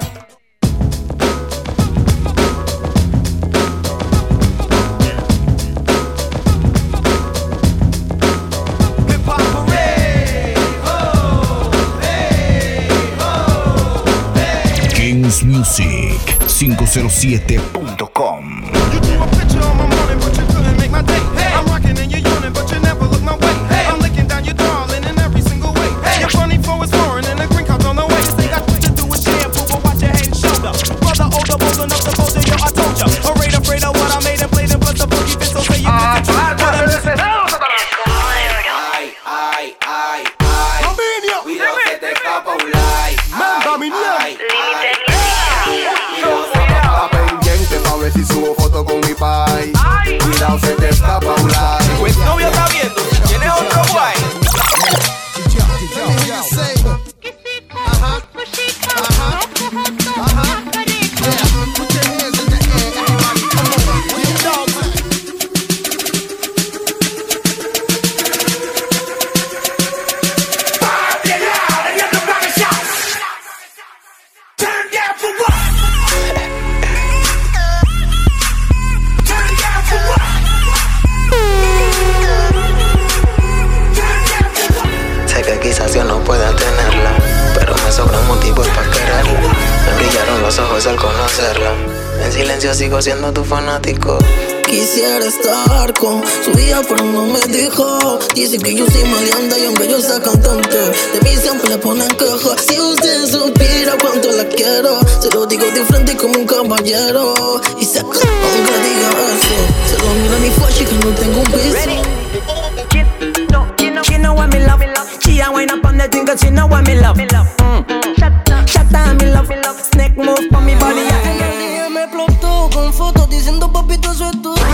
Kings Music 507.com. You drew a picture on my morning, but you couldn't make my day. I'm rocking and you're yawning, but you never look my way. I'm licking down your darling in every single way. You're funny for it's foreign and a green card's on the way. This ain't got what to do with shampoo, but watch your head and shoulder. Brother older, bold enough to fold it, yo, I told ya. Afraid of what I made and played and plus the boogie fit, so say you can Cuidado que te escapa un like. Manda mi pendiente pa' ver si subo foto con mi pai. Cuidado se te escapa un like. Pues novio está viendo, tienes otro guay. Sé que quizás yo no pueda tenerla, pero me sobran motivos para quererla. Me brillaron los ojos al conocerla. En silencio sigo siendo tu fanático. Quisiera estar con su hija, pero no me dijo. Dice que yo soy maleante y aunque yo sea cantante, de mí siempre le ponen queja. Si usted supiera cuánto la quiero, se lo digo de frente como un caballero. Y se aunque diga eso, se lo mira mi fachi que no tengo un piso. She know what me love. She a wine up on the thing 'cause she know what me love. Shut down, me love. Snake move for me body. Ella me explotó con fotos diciendo papito eso es tuyo.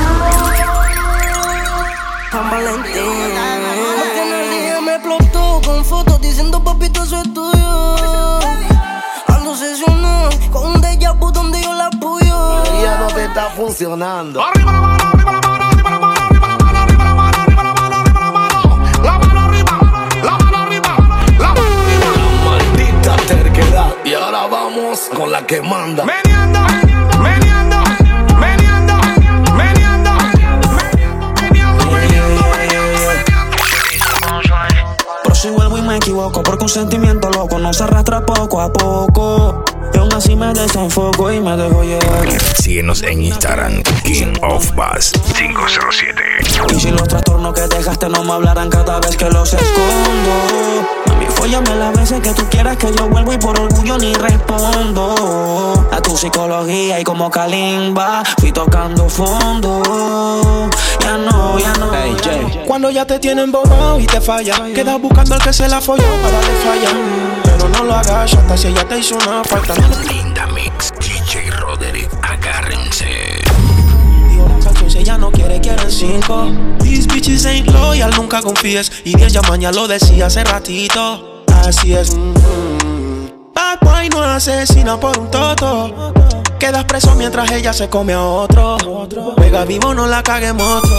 San Valentín. Porque en el día me explotó con fotos diciendo papito eso es tuyo. Ando obsesionado con un déjà vu donde yo la apoyo. Ya no te está funcionando. Arriba la mano, arriba la mano, arriba la mano, arriba la mano, arriba la mano, arriba la mano, arriba la mano. La mano arriba, la mano arriba, la mano arriba. La maldita la que manda. Meneando. Pero si vuelvo y me equivoco, porque un sentimiento loco no se arrastra poco a poco. Y aún así me desenfoco y me dejo llevar. Síguenos en Instagram, King of Bass 507. Y si los trastornos que dejaste no me hablarán cada vez que los escondo. Mami, fóllame las veces que tú quieras que yo vuelvo y por orgullo ni respondo. A tu psicología y como Kalimba fui tocando fondo. Ya no. Hey, Jay. Cuando ya te tienen bobo y te falla, quedas buscando al que se la folló para darle falla. Pero no lo hagas hasta si ella te hizo una falta. Linda Mix, DJ Roderick, agárrense. Digo la canción, si ella no quiere, quieren 5. These bitches ain't loyal, nunca confíes. Y 10 ya mañana lo decía hace ratito. Así es. Bad boy no asesina por un toto. Quedas preso mientras ella se come a otro. Juega vivo, no la caguemos otro.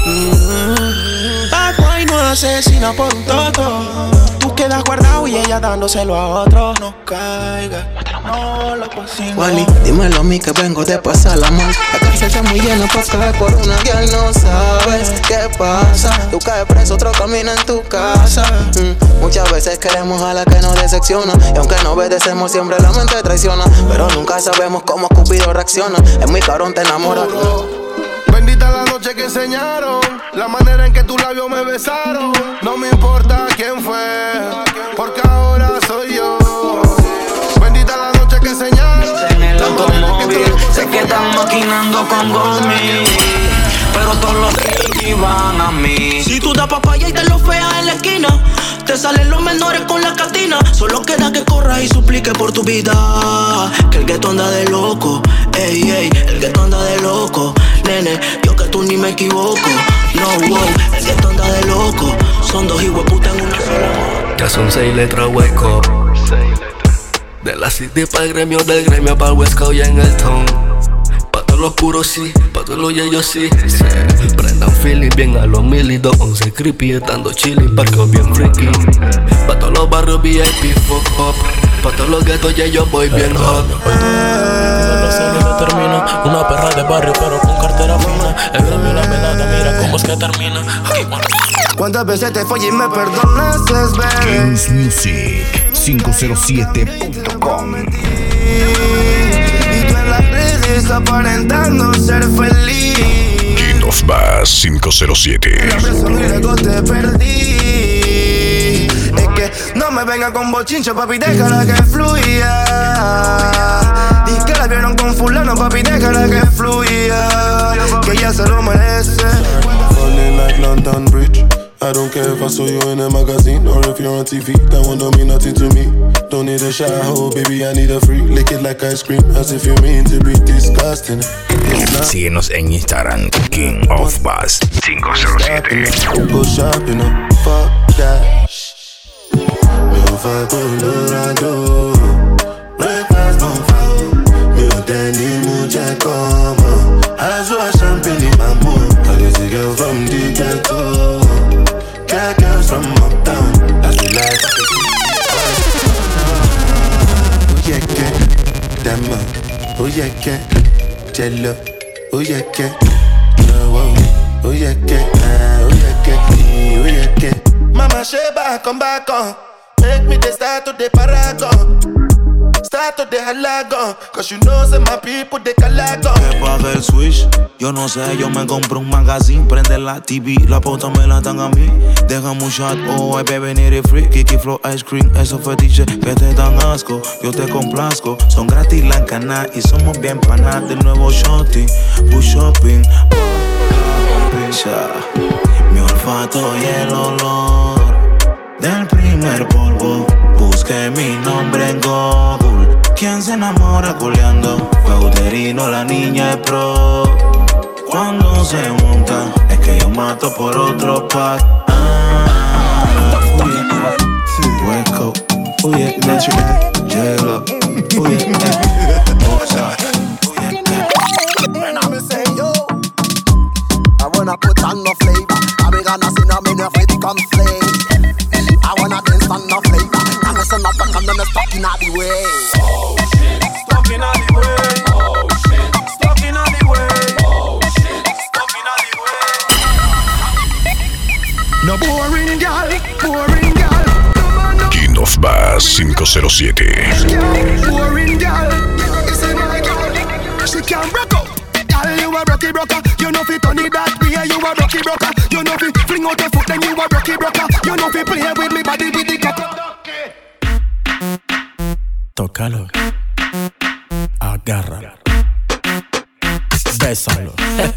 Bad boy no asesina por un toto. Tú quedas guardado y ella dándoselo a otro. No caiga, no lo consigo. Wally, dímelo a mí que vengo de pasar la mano. La cárcel está muy llena pa' caer por una guía y no sabes qué pasa. Tú caes preso, otro camina en tu casa. Muchas veces queremos a la que nos decepciona. Y aunque no obedecemos siempre la mente traiciona. Pero nunca sabemos cómo Cupido reacciona. Es muy cabrón, te enamora. Bendita la noche que enseñaron, la manera en que tus labios me besaron. No me importa quién fue, porque ahora soy yo. Bendita la noche que enseñaron. En el automóvil, sé que están maquinando con Gomi, pero todos los ricos van a mí. Si tú das papaya y te lo feas en la esquina, te salen los menores con la catina. Solo queda que corras y suplique por tu vida. Que el gueto anda de loco, ey, el gueto anda de loco. Nene, yo que tú ni me equivoco. No, wow, el gueto anda de loco. Son dos hijueputas en una sola. Ya son 6 letras, wake up. De la city para el gremio, del gremio para el West Coast y en el town. Pa' todos los puros sí, pa' todos los yeyos sí. Prendan feeling bien a los 1211 creepy, estando chilling, parqueo bien freaky. Pa' todos los barrios VIP, fuck up. Pa' todos los guetos ya yo voy bien hot. Termina una perra de barrio pero con cartera fina. El gremio la velada, mira cómo es que termina. ¿Cuántas veces te fallé y me perdonaste, baby? Kings Music 507.com. Y tú en las redes aparentando ser feliz. King of Bass 507. La presión y luego te perdí. Es que no me venga con bochincho, papi, déjala que fluya. Dice que la vieron con fulano, papi, déjala que fluya. Que ella se lo merece. Falling like London Bridge. I don't care if I saw you in a magazine or if you're on TV. That one don't mean nothing to me. Don't need a shower, oh baby, I need a free. Lick it like ice cream, as if you mean to be disgusting. Síguenos en Instagram, King of Bass 507. Go shopping, fuck that. Me ò fẹ́ kó lóra jò. Breakfast mon fa o. Mi ò tẹ́ ní mú jẹ́ kọ́ mọ́. Aṣọ champagne mamu. I dey see girl from the ghetto. Cat girls from uptown. As we like. Oh yeah, cat. Dama. Oh yeah, cat. Jello. Oh yeah, cat. Oh yeah, cat. Oh yeah, cat. Oh yeah, cat. Mama Sheba, come back on. Make me the start to the paragon. Start to the halagon. Cause you know say my people they calagon. Que pague el switch. Yo no sé, yo me compro un magazine. Prende la TV, la pauta me la dan a mí. Déjame un shot, oh, I baby need it free. Kiki Flow Ice Cream, esos fetiches que te dan asco. Yo te complazco, son gratis la cana y somos bien panas. De nuevo shorty, push shopping. Mi olfato y el olor del primer polvo. Busqué mi nombre en Google. ¿Quién se enamora culeando? Feuderino, la niña es pro. Cuando se monta, es que yo mato por otro pack. Wake up, oh yeah, natural, jello, oh yeah, When I'm saying yo, I wanna put on no flavor. I'm gonna see no menu with the conflict. I wanna dance on no flavor. I'm a son of a gun and stuck in all the way. Oh shit, stuck in Buzz 507. Boring girl, this is my girl. She can broke up. Girl, you a broky broker. You know fi turn it that way. You a broky broker. You know fi fling out your foot, then you a broky broker. You know fi play with me body with the cock. Tócalo, agárralo, bésalo.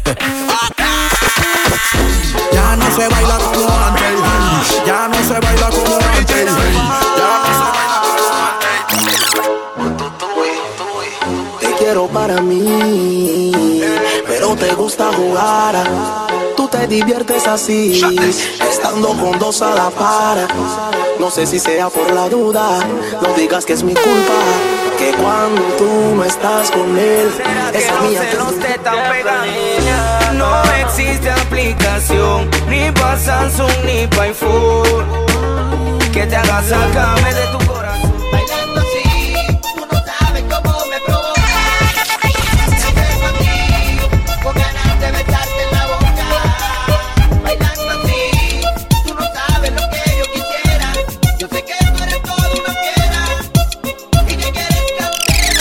Ya no se baila como antes, ya no se baila como antes, ya no se baila como antes. Te quiero para mí, pero te gusta jugar. Tú te diviertes así, estando con dos a la par. No sé si sea por la duda, no digas que es mi culpa, que cuando tú no estás con él, esa mía te tan pegan. No existe aplicación, ni pa' Samsung ni pa' iPhone, que te haga sacarme de tu corazón. Bailando así, tú no sabes cómo me provoca. Te tengo aquí, con ganas de besarte en la boca. Bailando así, tú no sabes lo que yo quisiera. Yo sé que tú eres todo una fiera y que quieres campeona.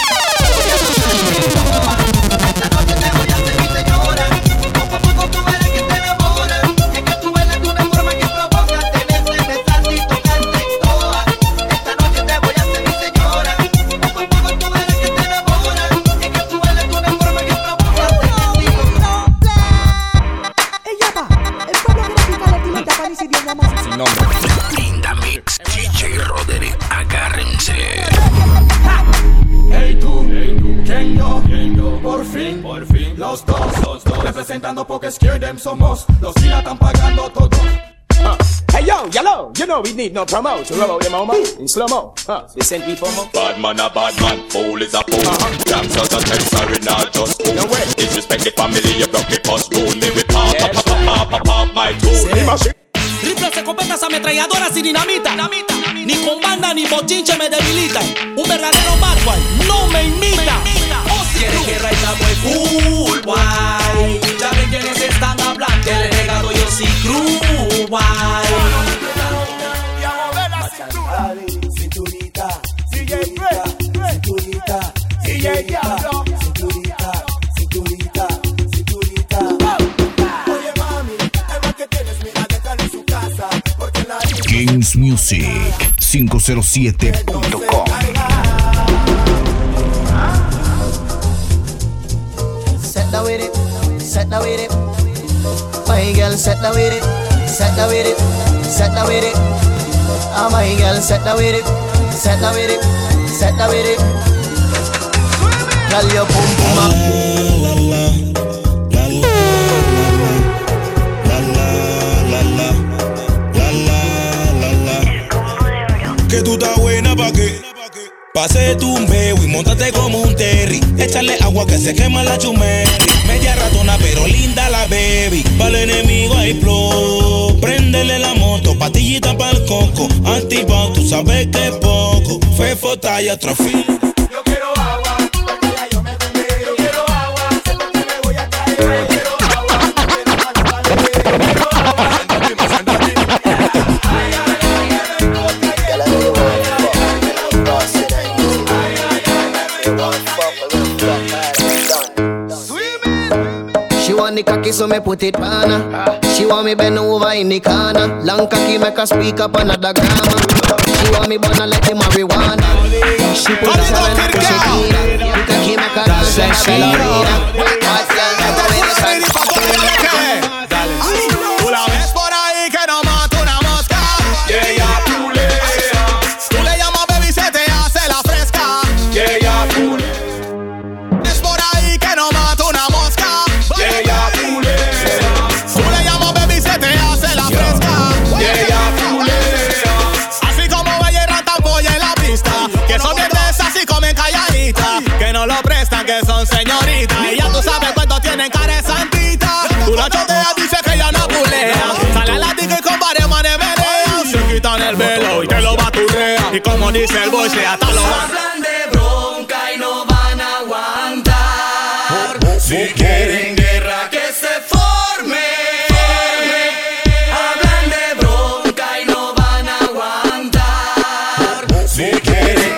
Esta noche te voy a hacer mi señora. Poco a poco tú verás que te enamoras. Es que tú bailas de una forma que provoca. Tenés que besarte y tocarte en toa. Esta noche te voy a hacer mi señora. Poco a poco tú verás que te enamoras. Es que tú bailas de una forma que provoca. Ella va, el pueblo gráfico latino ya para decidir la más Sin nombre. Linda Mix, DJ Roderick, agárrense. Hey tú, ¿quién yo? Por fin, los dos, representando porque scared them somos, los que la están pagando todo. Hey yo, yellow, you know we need no promo to roll out the mama in slow-mo. They send people more. Bad man a bad man, fool is a fool. Gangsters a sorry, not just fool. Disrespect the family, you broke the post rule. Me with pop my tool. Rifles, escopetas, ametralladoras y dinamita. Ni con banda ni bochinche me debilitan. Un verdadero bad boy no me imita. Quieren que raizamos el full guay. Ya ven quienes están hablando. El renegado yo sí crew guay. Y a mover la cintura. Cinturita, cinturita, cinturita, cinturita, cinturita, cinturita. Oye mami, el mal que tienes, mira, déjalo en su casa. Porque la Kings Music 507.com. Set that with it, set that with it. My girl, set that with it, set that with it, set that with it. Ah, my girl, set that with it, set that with it, set that with it. Girl, your pum pum up. Que tú estás buena pa' qué. Pase tu un peo y montate como un terry. Échale agua que se quema la chumerri. Media ratona pero linda la baby. Para el enemigo hay flow. Préndele la moto, patillita pa'l coco. Antipao, tú sabes que es poco. Fefo talla trofeo. Yo quiero agua, porque ya yo me tomé. Yo quiero agua, sé por qué me voy a caer. Yo quiero agua, quiero agua, quiero agua. She want the cocky so me put it on her. She want me bend over in the corner. Long cocky make her speak up another grammar. She want me burn like the marijuana. She put it on and push it in. The cocky make her dance like a ballerina. Hot girl, never win the sun. Tú la ves por ahí que no mata una mosca. Y ella pulea. Tú le llamas baby, se te hace la fresca. Y ella pulea. Es por ahí que no mata una mosca. Y ella pulea. Tú le llamas baby, se te hace la fresca. Y ella pulea. Así como Valle Rata polla en la pista. Que son verdes así comen calladita. Que no lo prestan, que son señoritas. Y ya tú sabes cuánto tienen cara de santita. Tú la choteas, dice que ella no pulea. Sale a la tica y con varios manes pelean. Se quitan el velo y te lo baturrea. Y como dice el boy, se hasta lo Hablan de bronca y no van a aguantar. Si quieren guerra que se forme. Hablan de bronca y no van a aguantar. Si quieren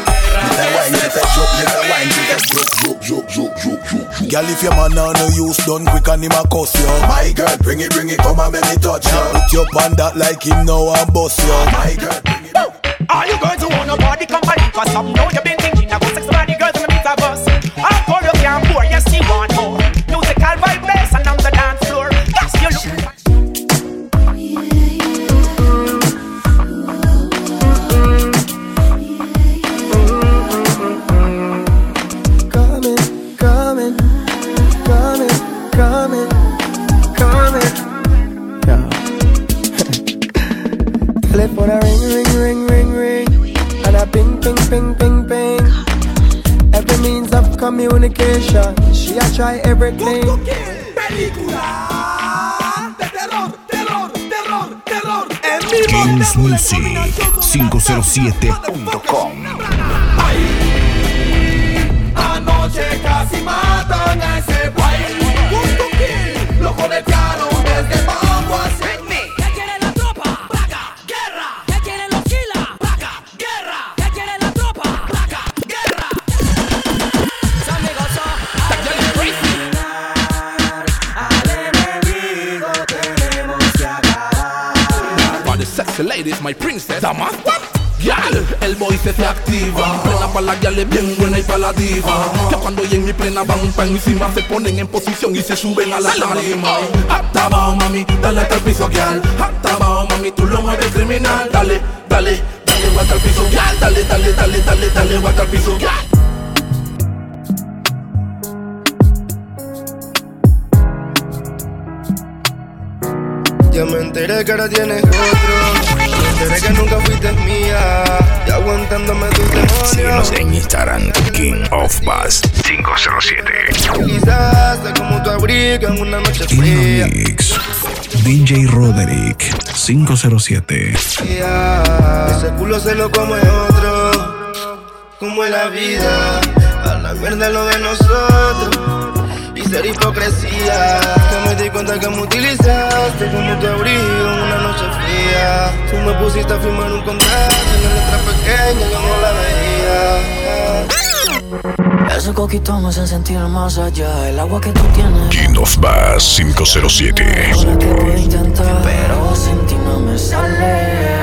girl, if your man on no use, done quick and him a cuss you. My girl, bring it, come and make me touch you. Put your pan that like him now and bust you. My girl, bring it. Are you going to want a party company? Cause some know you've been thinking about sex body girls in the metaverse. I'll call you can't pour, yes you want more. Musical vibration on the dance floor. Yes, you look. For a ring, and a ping. Every means of communication, she a try everything. Kings Music 507.com. Anoche casi matan a ese guay. Lo conectaron desde Bambo a ladies, my princess. Damas, what? Gal, el boy se activa. Plena pa' la gal es bien buena y pa' la diva. Que cuando hay en mi plena van pa' encima, se ponen en posición y se suben a la tarima. Hasta abajo, mami, dale hasta el piso, gal. Hasta abajo, mami, tú lo mueves criminal. Dale, hasta el piso, gal. Dale, hasta el piso, gal. Ya me enteré que ahora tienes otro. Me enteré que nunca fuiste mía. Y aguantándome tus demonios. Síguenos en Instagram, King of Bass 507. Quizás sea como tu abrigo en una noche fría. Mix DJ Roderick 507. Ese culo se lo come otro. Como es la vida. A la mierda lo de nosotros. Y ser hipocresía. Que me di cuenta que me utilizaste como tu abrigo en una noche fría. Tú me pusiste a firmar un contrato en la letra pequeña, yo no la veía. Ese coquito me hace sentir más allá. El agua que tú tienes. King of Bass 507. Sé que puedo intentar, pero sin ti no me sale.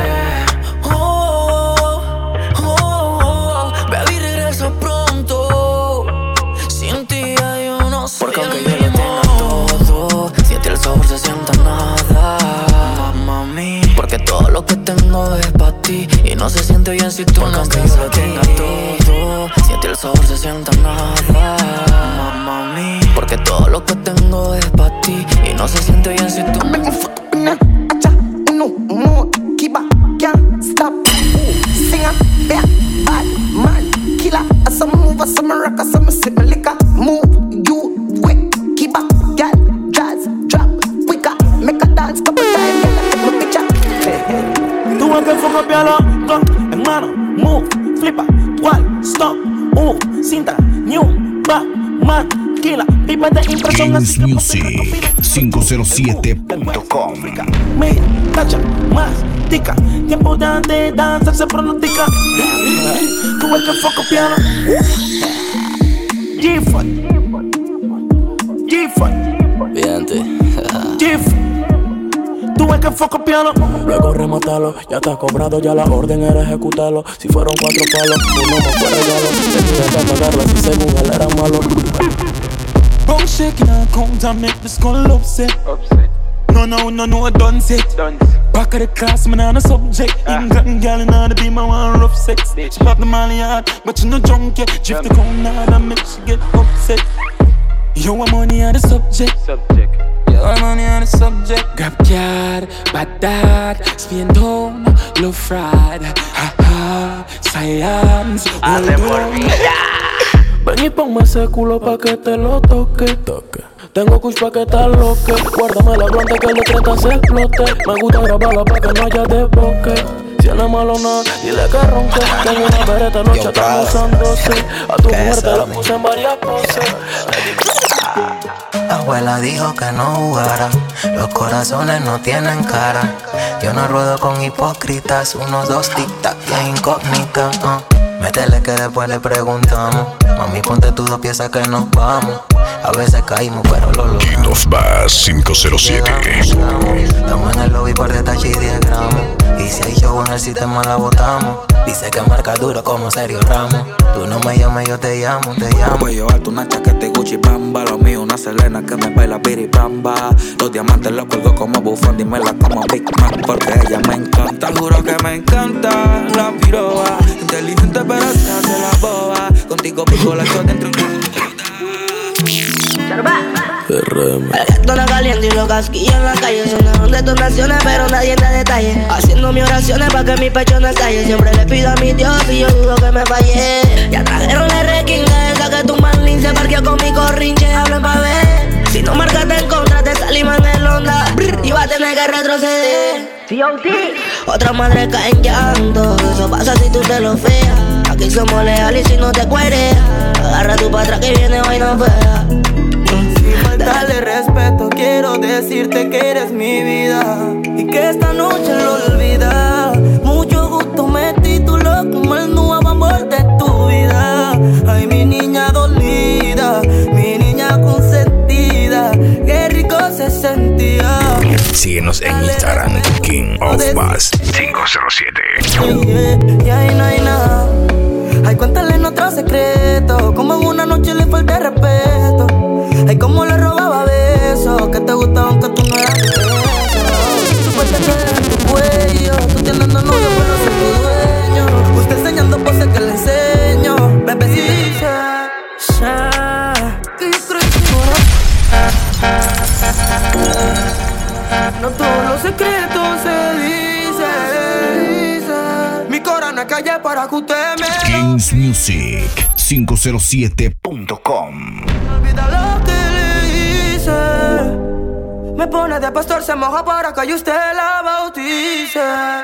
Baby, regresa pronto. Sin ti ya yo no sé. Porque aunque yo lo tenga todo, si a ti el sabor se sienta nada, mami. Porque todo lo que tengo es para ti y no se siente bien si tú no estás aquí. Porque aunque yo lo tenga todo, si a ti el sabor se sienta nada, mami. Porque todo lo que tengo es para ti y no se siente bien si tú no. No more, keep up, can't stop. Singer, yeah, bad man, killer. As some move, as some rock, as some sip my liquor. Move, you quick, keep up, girl, jazz, drop, quicker. Make a dance, couple times, girl, take my picture. Tú ves que el foco pialo, con en mano, move, flipa, cual, stop, cinta, new, back, man, killer. Pipa de impresión, Kings Music 507.com. Mira, tacha, más, tica. Tiempo de danza se pronostica. Tú ves que el foco piano. G-Fun. G-Fun. Tú ves que el foco piano. Luego rematalo, ya está cobrado, ya la orden era ejecutarlo. Si fueron 4 palos, uno más fue regalo. Tenía que pagarlo si según él era malo. Bone shaking and count and make the skull upset. No, done set. Back of the class, man, on a subject. England gal in order to be my one rough sex. She pop the molly hard, but you no drunk yet. Drift the cone hard and make she get upset. You want money on the subject. You want money on the subject. Grab card, bad dad, spin down, low fried. Ha ha, science, hold on. Ven y ponme ese culo pa' que te lo toque. Tengo kush pa' que te loque. Guárdame la blonda que el de 30 se explote. Me gusta grabarla pa' que no haya desboque. Si él es malo no, dile que ronque. Tengo una bereta, no estamos usándose. A tu mujer te la puse en varias poses. La abuela dijo que no jugara, los corazones no tienen cara. Yo no ruedo con hipócritas, 1, 2, tic-tac, que incógnita. Métele que después le preguntamos. Mami, ponte tus 2 piezas que nos vamos. A veces caímos, pero lo logramos. King of Bass 507. Estamos en el lobby por detalle y 10 gramos. Y si hay show en el sistema la botamos. Dice que marca duro como Sergio Ramos. Tú no me llames, yo te llamo, te llamo. Voy a llevarte una chaqueta y Gucci Bamba. Lo mío una Selena que me baila piripamba. Los diamantes los cuelgo como bufón. Dímela como Big Mac porque ella me encanta. Juro que me encanta la piroba. Inteligente pero se hace la boba. Contigo pico la estoy dentro y El gato la caliente y los casquillos en la calle. Sonaron detonaciones pero nadie da detalle. Haciendo mis oraciones pa' que mi pecho no estalle. Siempre le pido a mi Dios y yo dudo que me fallé. Ya trajeron la requinga esa que tu manlín se parqueó con mi corrinche. Hablen pa' ver. Si no marcaste en contra te salimos en el Honda. Y va a tener que retroceder. Otra madre cae en llanto. Eso pasa si tú te lo feas. Aquí somos leales y si no te cueres. Agarra tu pa' atrás que viene hoy no fea. Dale respeto, quiero decirte que eres mi vida y que esta noche lo olvidas. Mucho gusto me titulo como el nuevo amor de tu vida. Ay, mi niña dolida, mi niña consentida, qué rico se sentía. Síguenos en Instagram, King of Bass 507. Y ahí no hay nada. Ay, cuéntale nuestro secreto, como en una noche le falta respeto. Ay, como le robaba besos, que te gustaba aunque tú no eras de eso. Supuesta que eres en tu cuello, tú teniendo novio pero soy tu dueño. Usted enseñando poses que le enseño, bebecita. No todos los secretos se dicen. Mi corona calle para que usted me Kings Music 507.com. olvida lo que le hice. Me pone de pastor, se moja para que yo usted la bautice.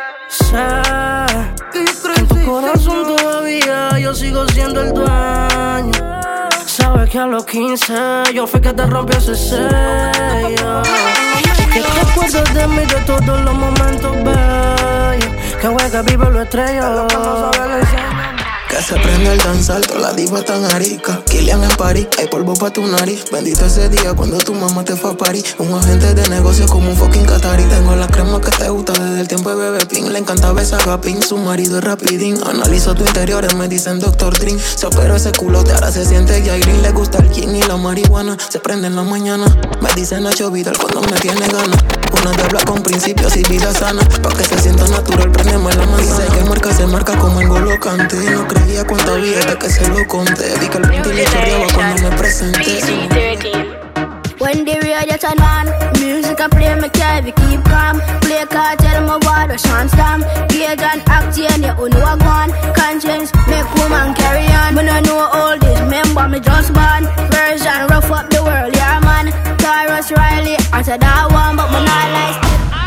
En tu corazón todavía yo sigo siendo el dueño. Sabes que a los 15 yo fui que te rompió ese sello. Que te acuerdas de mí de todos los momentos bellos. Que juega vive lo estrella. Que se prende el danzar, toda la diva tan arica. Kilian en París, hay polvo pa' tu nariz. Bendito ese día cuando tu mamá te fue a París. Un agente de negocios como un fucking catarí. Tengo la crema que te gusta desde el tiempo de Bebé Pin. Le encanta besar Gapin, su marido es rapidín. Analizo tu interior, me dicen Dr. Dream. Se operó ese culote, ahora se siente Jairin. Le gusta el gin y la marihuana, se prende en la mañana. Me dicen Nacho Vidal cuando me tiene ganas. Una tabla con principios y vida sana. Pa' que se sienta natural, prendemos la manzana. Dice que marca se marca como en Golo Kanté. No creía cuánto había de que se lo conté. Vi que el 20 le chorreaba cuando me presenté. When the radio turn on, music I play, me can't keep calm. Play cartel, my water chant stamp. Gauge and Octane, you know I gone. Conscience, make woman carry on. When I know all this, remember me just born. Version, rough up the world, yeah man. Taurus Riley, after that one, but my not like.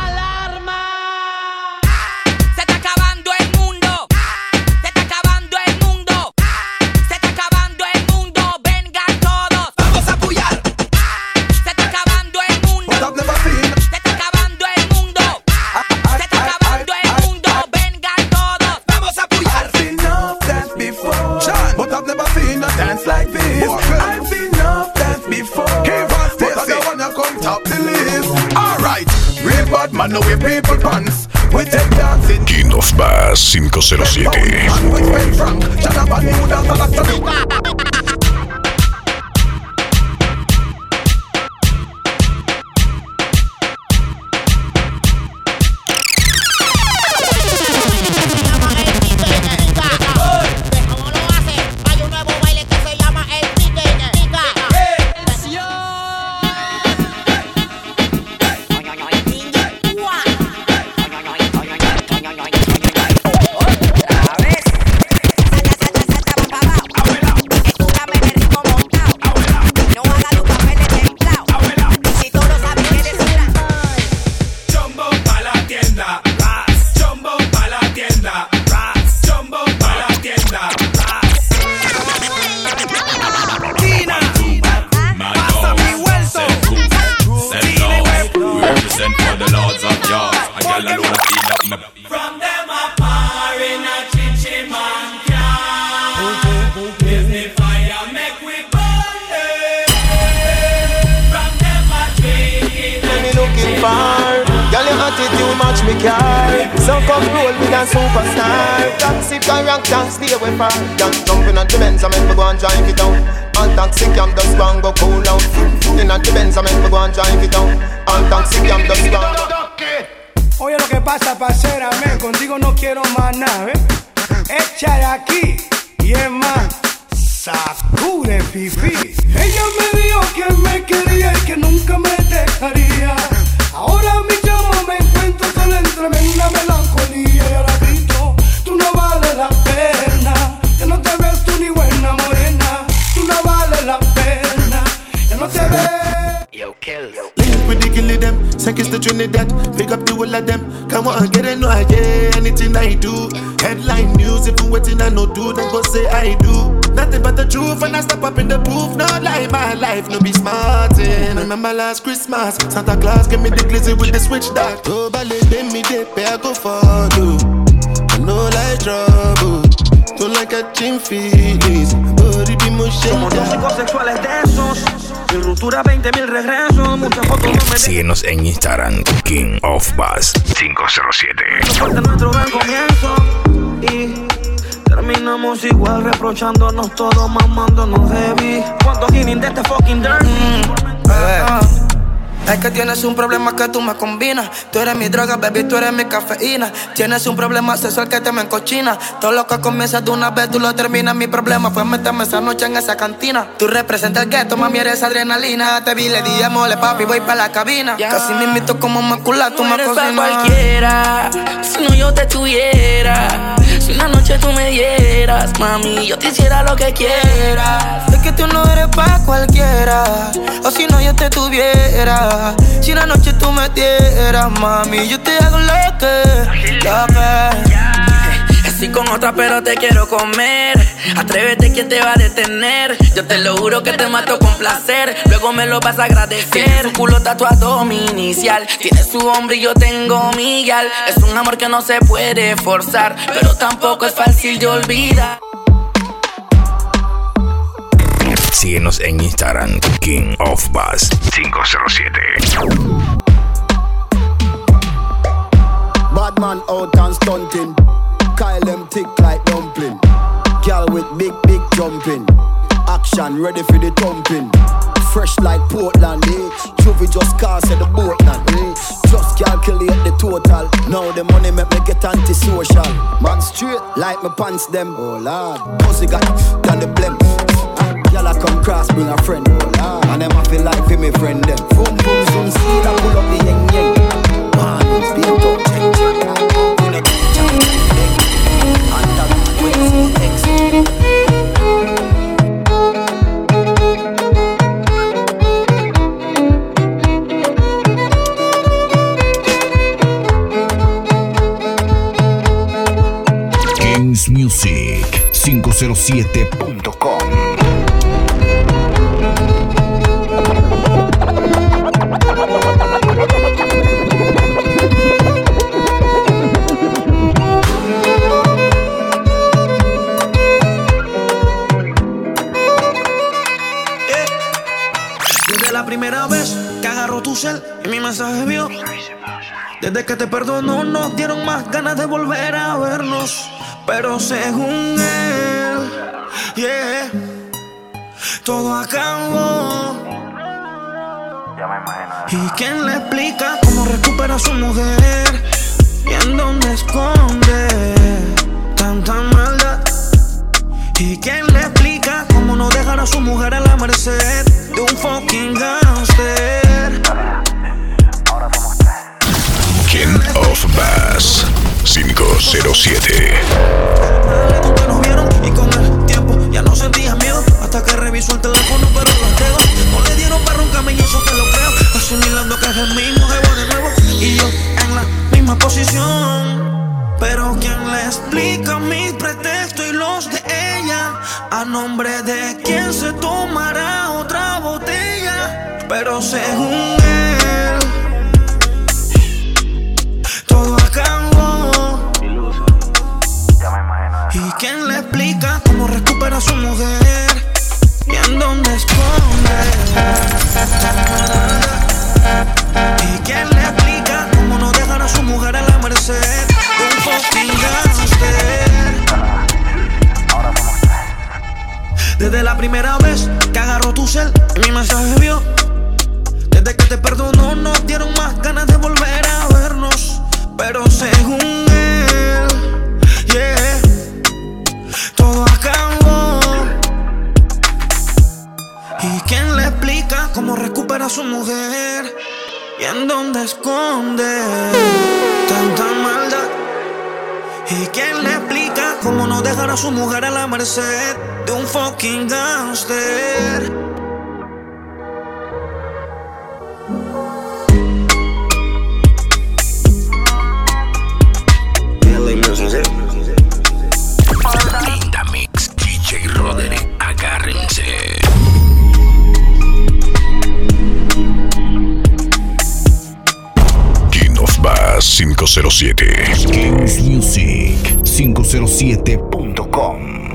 Dance like this. I've seen enough dance before. But I wanna come top the list. Alright, real bad man, no way people pants. We take dancing. King of Bass 507. we car. So come roll with a superstar. Toxic and rock down, stay away far. Young jumping on the Benz, I make me go and drive it down. All toxic and just go and go cool out. In on the Benz, I make me go and drive it down. All toxic and just go and go. Oye lo que pasa, parcera, men, contigo no quiero más nada, ¿eh? Echa de aquí y es más, sacude pipí. Ella me dijo que me quería y que nunca me dejaría. Ahora mi chamo me encuentro con en tremenda melancolía. Y ahora grito, tú no vales la pena. Ya no te ves tú ni buena morena. Tú no vales la pena. Ya no te ves. Yo, kill. Link with the kill them, sink is the Trinidad. Pick up the whole of them. Come on, get it, no, yeah. Anything I do. Headline news, if you waiting, I no do. Then go say I do. Nothing but the truth, and I step up in the booth. No lie, my life, no be smartin'. Remember last Christmas, Santa Claus gave me the glizzy with the switch that. Oh, ballet, then me dip, I go for you. I know like trouble. Don't like catching feelings. Body be motion. Somos dos psicosexuales densos. Mil rupturas, 20.000 regresos. Muchas fotos no me. Síguenos en Instagram, King of Bass 507. Fuerte nuestro gran comienzo. Y terminamos igual, reprochándonos todo, mamándonos heavy. ¿Cuántos innings de este fucking dirt? Es que tienes un problema que tú me combinas. Tú eres mi droga, baby, tú eres mi cafeína. Tienes un problema sexual que te me encochina. Todo lo que comienza de una vez, tú lo terminas. Mi problema fue meterme esa noche en esa cantina. Tú representas el gueto, mami, eres adrenalina. Te vi, le di mole, papi, voy pa' la cabina. Casi me invito como macula, tú me cocinas. Cualquiera, si no yo te tuviera. Si una noche tú me dieras, mami, yo te hiciera lo que quieras. Es que tú no eres pa' cualquiera. O si no yo te tuviera. Si una noche tú me dieras, mami, yo te hago lo que. Estoy con otra pero te quiero comer. Atrévete, ¿quién te va a detener? Yo te lo juro que te mato con placer. Luego me lo vas a agradecer. Su culo tatuado mi inicial. Tiene su hombre y yo tengo mi gal. Es un amor que no se puede forzar, pero tampoco es fácil de olvidar. Síguenos en Instagram, King of Bass 507. Badman out and stunting. Kyle them thick like dumpling. Girl with big jumping. Action ready for the thumping. Fresh like Portland, eh? Juvie just cast at the boatland, eh? Just calculate the total. Now the money make me get antisocial. Man straight like my pants them. Oh lord, pussy got the blem. Y'all come cross, bring a friend. Oh lord, and them I feel like for me friend them. Boom boom zoom, see that pull up the yang yang. Man, it's being top check check. You know, and that with X. Music507.com. Desde la primera vez que agarró tu cel y mi mensaje vio. Desde que te perdonó nos dieron más ganas de volver a vernos. Pero según él, yeah, todo acabó. ¿Y quién le explica cómo recupera a su mujer? ¿Y en dónde esconde tanta maldad? ¿Y quién le explica cómo no dejar a su mujer a la merced de un fucking gangster? King of Bass 507. Nunca nos vieron y con el tiempo ya no sentía miedo. Hasta que revisó el teléfono pero los dedos no le dieron para un camino y eso te lo creo. Asimilando que es el mismo jevo de nuevo y yo en la misma posición. Pero ¿quién le explica mis pretextos y los de ella? ¿A nombre de quién se tomará otra botella? Pero según él todo acabó. ¿Y quién le explica cómo recupera a su mujer? ¿Y en dónde esconde? ¿Y quién le explica cómo no dejar a su mujer a la merced de un fucking gangster. Desde la primera vez que agarró tu cel y mi mensaje vio, desde que te perdonó nos dieron más ganas de volver a vernos. Pero según él, yeah, todo acabó. ¿Y quién le explica cómo recupera a su mujer? ¿Y en dónde esconde tanta maldad? ¿Y quién le explica cómo no dejar a su mujer a la merced de un fucking gangster? Linda Mix, DJ Roderick, agárrense. King of Bass 507. Kings Music 507.com.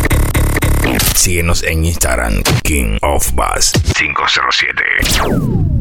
Síguenos en Instagram, King of Bass 507.